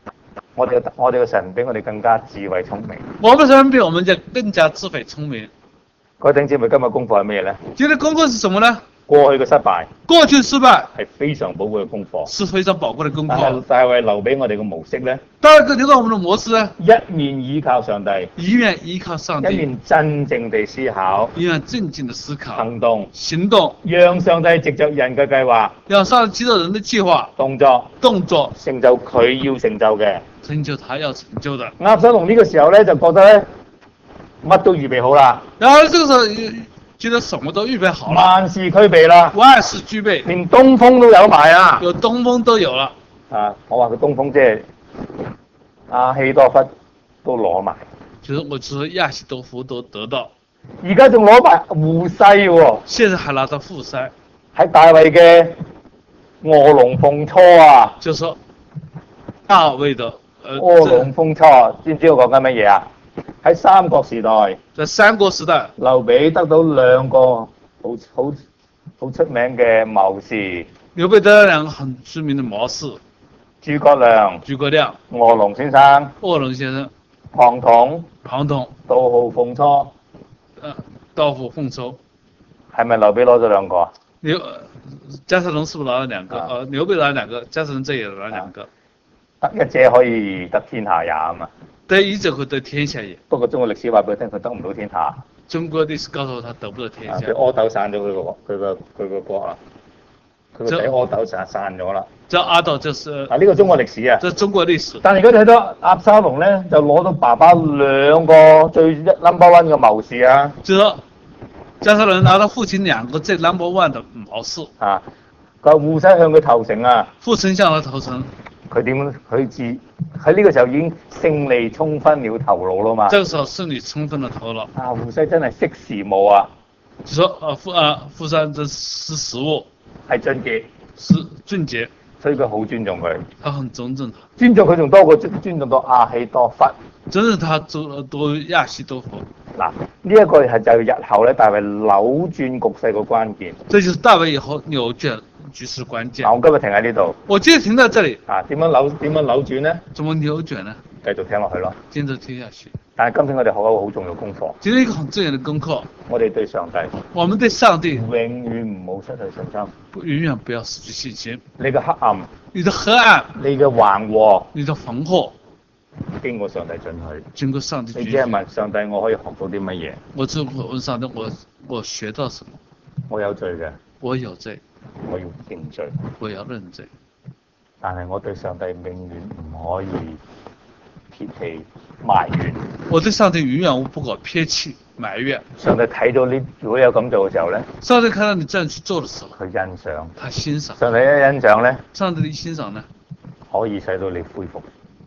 我哋嘅我哋嘅神比我哋更加智慧聰明。 我們神比我們就更加智慧聰明。 各位弟兄姊妹，今日功課係咩咧？ 今天功課是什麼呢？ 過去嘅失敗過去失敗係非常寶貴嘅功課， 是非常寶貴的功但係課。 大衛留俾我哋嘅模式咧， 第二個留給我們的模式呢， 一面依靠上帝， 一面依靠上一帝， 面真正地思考一面靜靜的思考行動， 行動， 讓上帝藉着人嘅計劃讓上帝藉着人的計劃動作動作成就佢要成就嘅。 成就他要成就的。 押沙龍呢個時候咧就覺得咧乜都預備好啦， 然後這個時候覺得什麼都預備好了， 萬事俱備啦， 萬事俱備， 連東風都有埋啊！ 有東風都有了。 啊，我話佢東風即係亞希多弗都攞埋， 就是我說亞希多弗都得到， 而家仲攞埋戶篩喎， 現在還拿到戶篩， 喺大衛嘅臥龍鳳雛啊！ 就說大衛的呃， 臥龍鳳雛，知唔知我講緊乜嘢啊？喺三國時代， 在三國時代， 劉備得到兩個好好好出名嘅謀士， 劉備得了兩個很出名的謀士， 諸葛亮、 諸葛亮、 臥龍先生、 臥龍先生、 龐統、 龐統、 杜浩鳳雛， 呃，刀斧鳳雛。 係咪劉備攞咗兩個啊？ 劉迦葉龍是不是拿了兩個？ 啊呃，劉備拿了兩個，迦葉龍這也拿了兩個。 得一者可以得天下也啊嘛。 得一者會得天下也。 不過中國歷史話俾佢聽，佢得唔到天下。 中國歷史告訴我，他得不到天下。 佢阿斗散咗佢個佢個佢個國啦，佢個仔阿斗散散咗啦。 這阿斗就是。 啊，呢個中國歷史啊。 這中國歷史。 但係如果睇到押沙龍咧，就攞到爸爸兩個最 number one 嘅謀士啊。 就說迦葉龍拿到父親兩個最 number one 的謀士。 啊，個戶篩向佢投誠啊。 父親向他投誠。 佢點？佢自喺呢個時候已經勝利沖昏了頭腦啦嘛。 這個時候勝利沖昏了頭腦。 啊，戶篩真係識時務啊！ 就說啊，父啊，父親真識時務， 係俊傑， 是俊傑， 所以佢好尊重佢。 他很尊重他。 尊重佢仲多過尊尊重到亞希多弗。 真是他多多亞希多弗。 嗱，呢一個係就日後咧大衛扭轉局勢個關鍵。 這就是大衛以後扭轉局勢關鍵。 嗱，我今日停喺呢度。 我今日停在這裡。 啊，點樣扭點樣扭轉呢？ 怎麼扭轉呢？ 繼續聽落去咯。 接着聽下去。 但係今天我哋學一個好重要功課。 今天一個很重要的功課。 我哋對上帝。 我們對上帝。 永遠唔好失去信心。 永遠不要失去信心。 你嘅黑暗。 你的黑暗。 你嘅橫禍。 你的橫禍。 經過上帝准許。 經過上帝准許。 你只係問上帝，我可以學到啲乜嘢？ 我只問上帝，我我學到什麼？ 我有罪嘅。 我有罪。 我要認罪。 我要認罪。 但係我對上帝永遠唔可以撇棄埋怨。 我對上帝永遠不可撇棄埋怨。 上帝睇到你如果有咁做嘅時候咧， 上帝看到你這樣去做嘅時候， 佢欣賞。 他欣賞。 上帝一欣賞咧， 上帝的欣賞呢， 可以使到你恢復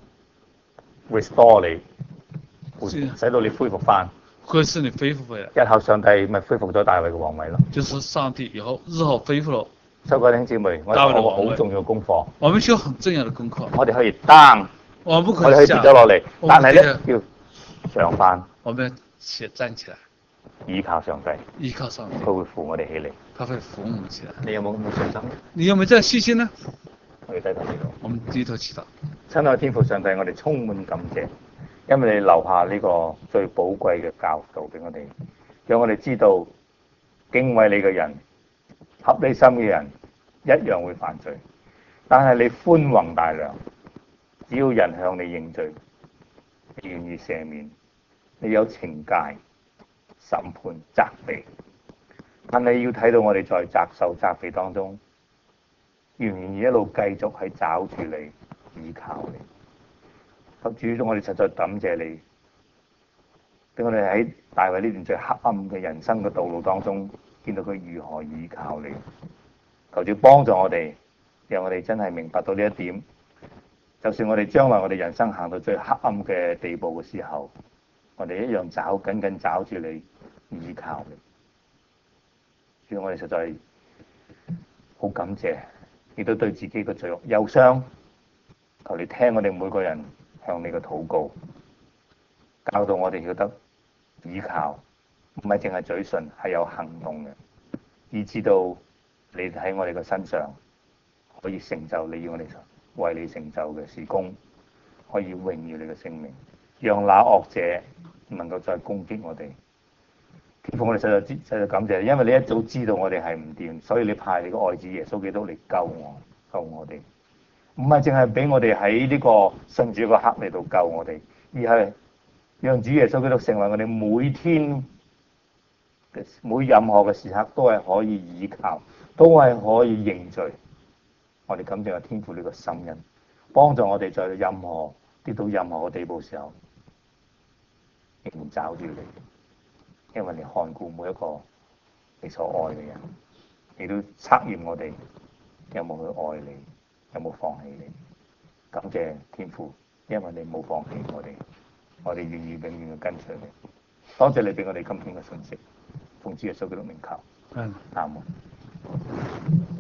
，restore 你，使到你恢復翻。 會使你恢復回來。 日後上帝咪恢復咗大衛嘅皇位咯。 就是上帝以後日後恢復了。 所以各位弟兄姊妹，我哋學個好重要嘅功課。 我們學很重要的功課。 我哋可以 down， 我們不可以我哋可以跌咗落嚟，但係咧要上翻。 我們先站起來， 依靠上帝。 依靠上帝。 佢會扶我哋起嚟。 他會扶我們起來。 你有冇咁嘅信心？ 你有冇這樣信心呢？ 我哋低頭祈禱。 我們低頭祈禱。 親愛嘅天父上帝，我哋充滿感謝。因為你留下呢個最寶貴嘅教導俾我哋，讓我哋知道敬畏你嘅人、合你心嘅人一樣會犯罪，但係你寬宏大量，只要人向你認罪，你願意赦免，你有懲戒、審判、責備，但你要睇到我哋在責受責備當中，願唔願意一路繼續喺找住你、依靠你。主，我哋實在感謝你，俾我哋喺大衛呢段最黑暗嘅人生嘅道路當中，見到佢如何依靠你。求主幫助我哋，讓我哋真係明白到呢一點。就算我哋將來我哋人生行到最黑暗嘅地步嘅時候，我哋一樣找緊緊找住你，依靠你。主，我哋實在好感謝，亦都對自己嘅罪惡憂傷。求你聽我哋每個人向你嘅禱告，教導我哋曉得依靠，唔係淨係嘴唇，係有行動嘅，以至到你喺我哋嘅身上可以成就你要我哋為你成就嘅事工， 可以榮耀你嘅聖名，讓那惡者唔能夠再攻擊我哋。天父，我哋實在知，實在感謝你，因為你一早知道我哋係唔掂，所以你派你個愛子耶穌基督嚟救我，救我哋。唔係淨係俾我哋喺呢個信主嗰刻嚟到救我哋，而係讓主耶穌基督成為我哋每天嘅每任何嘅時刻都係可以依靠，都係可以認罪。我哋感謝個天父呢個心恩，幫助我哋在任何跌到任何嘅地步嘅時候，仍然找住你，因為你看顧每一個你所愛嘅人，你都測驗我哋有冇去愛你，有冇放棄你。感謝天父，因為你冇放棄我哋，我哋願意永遠去跟隨你。多謝你俾我哋今天嘅信息，奉主耶穌基督名求， 嗯， 阿門。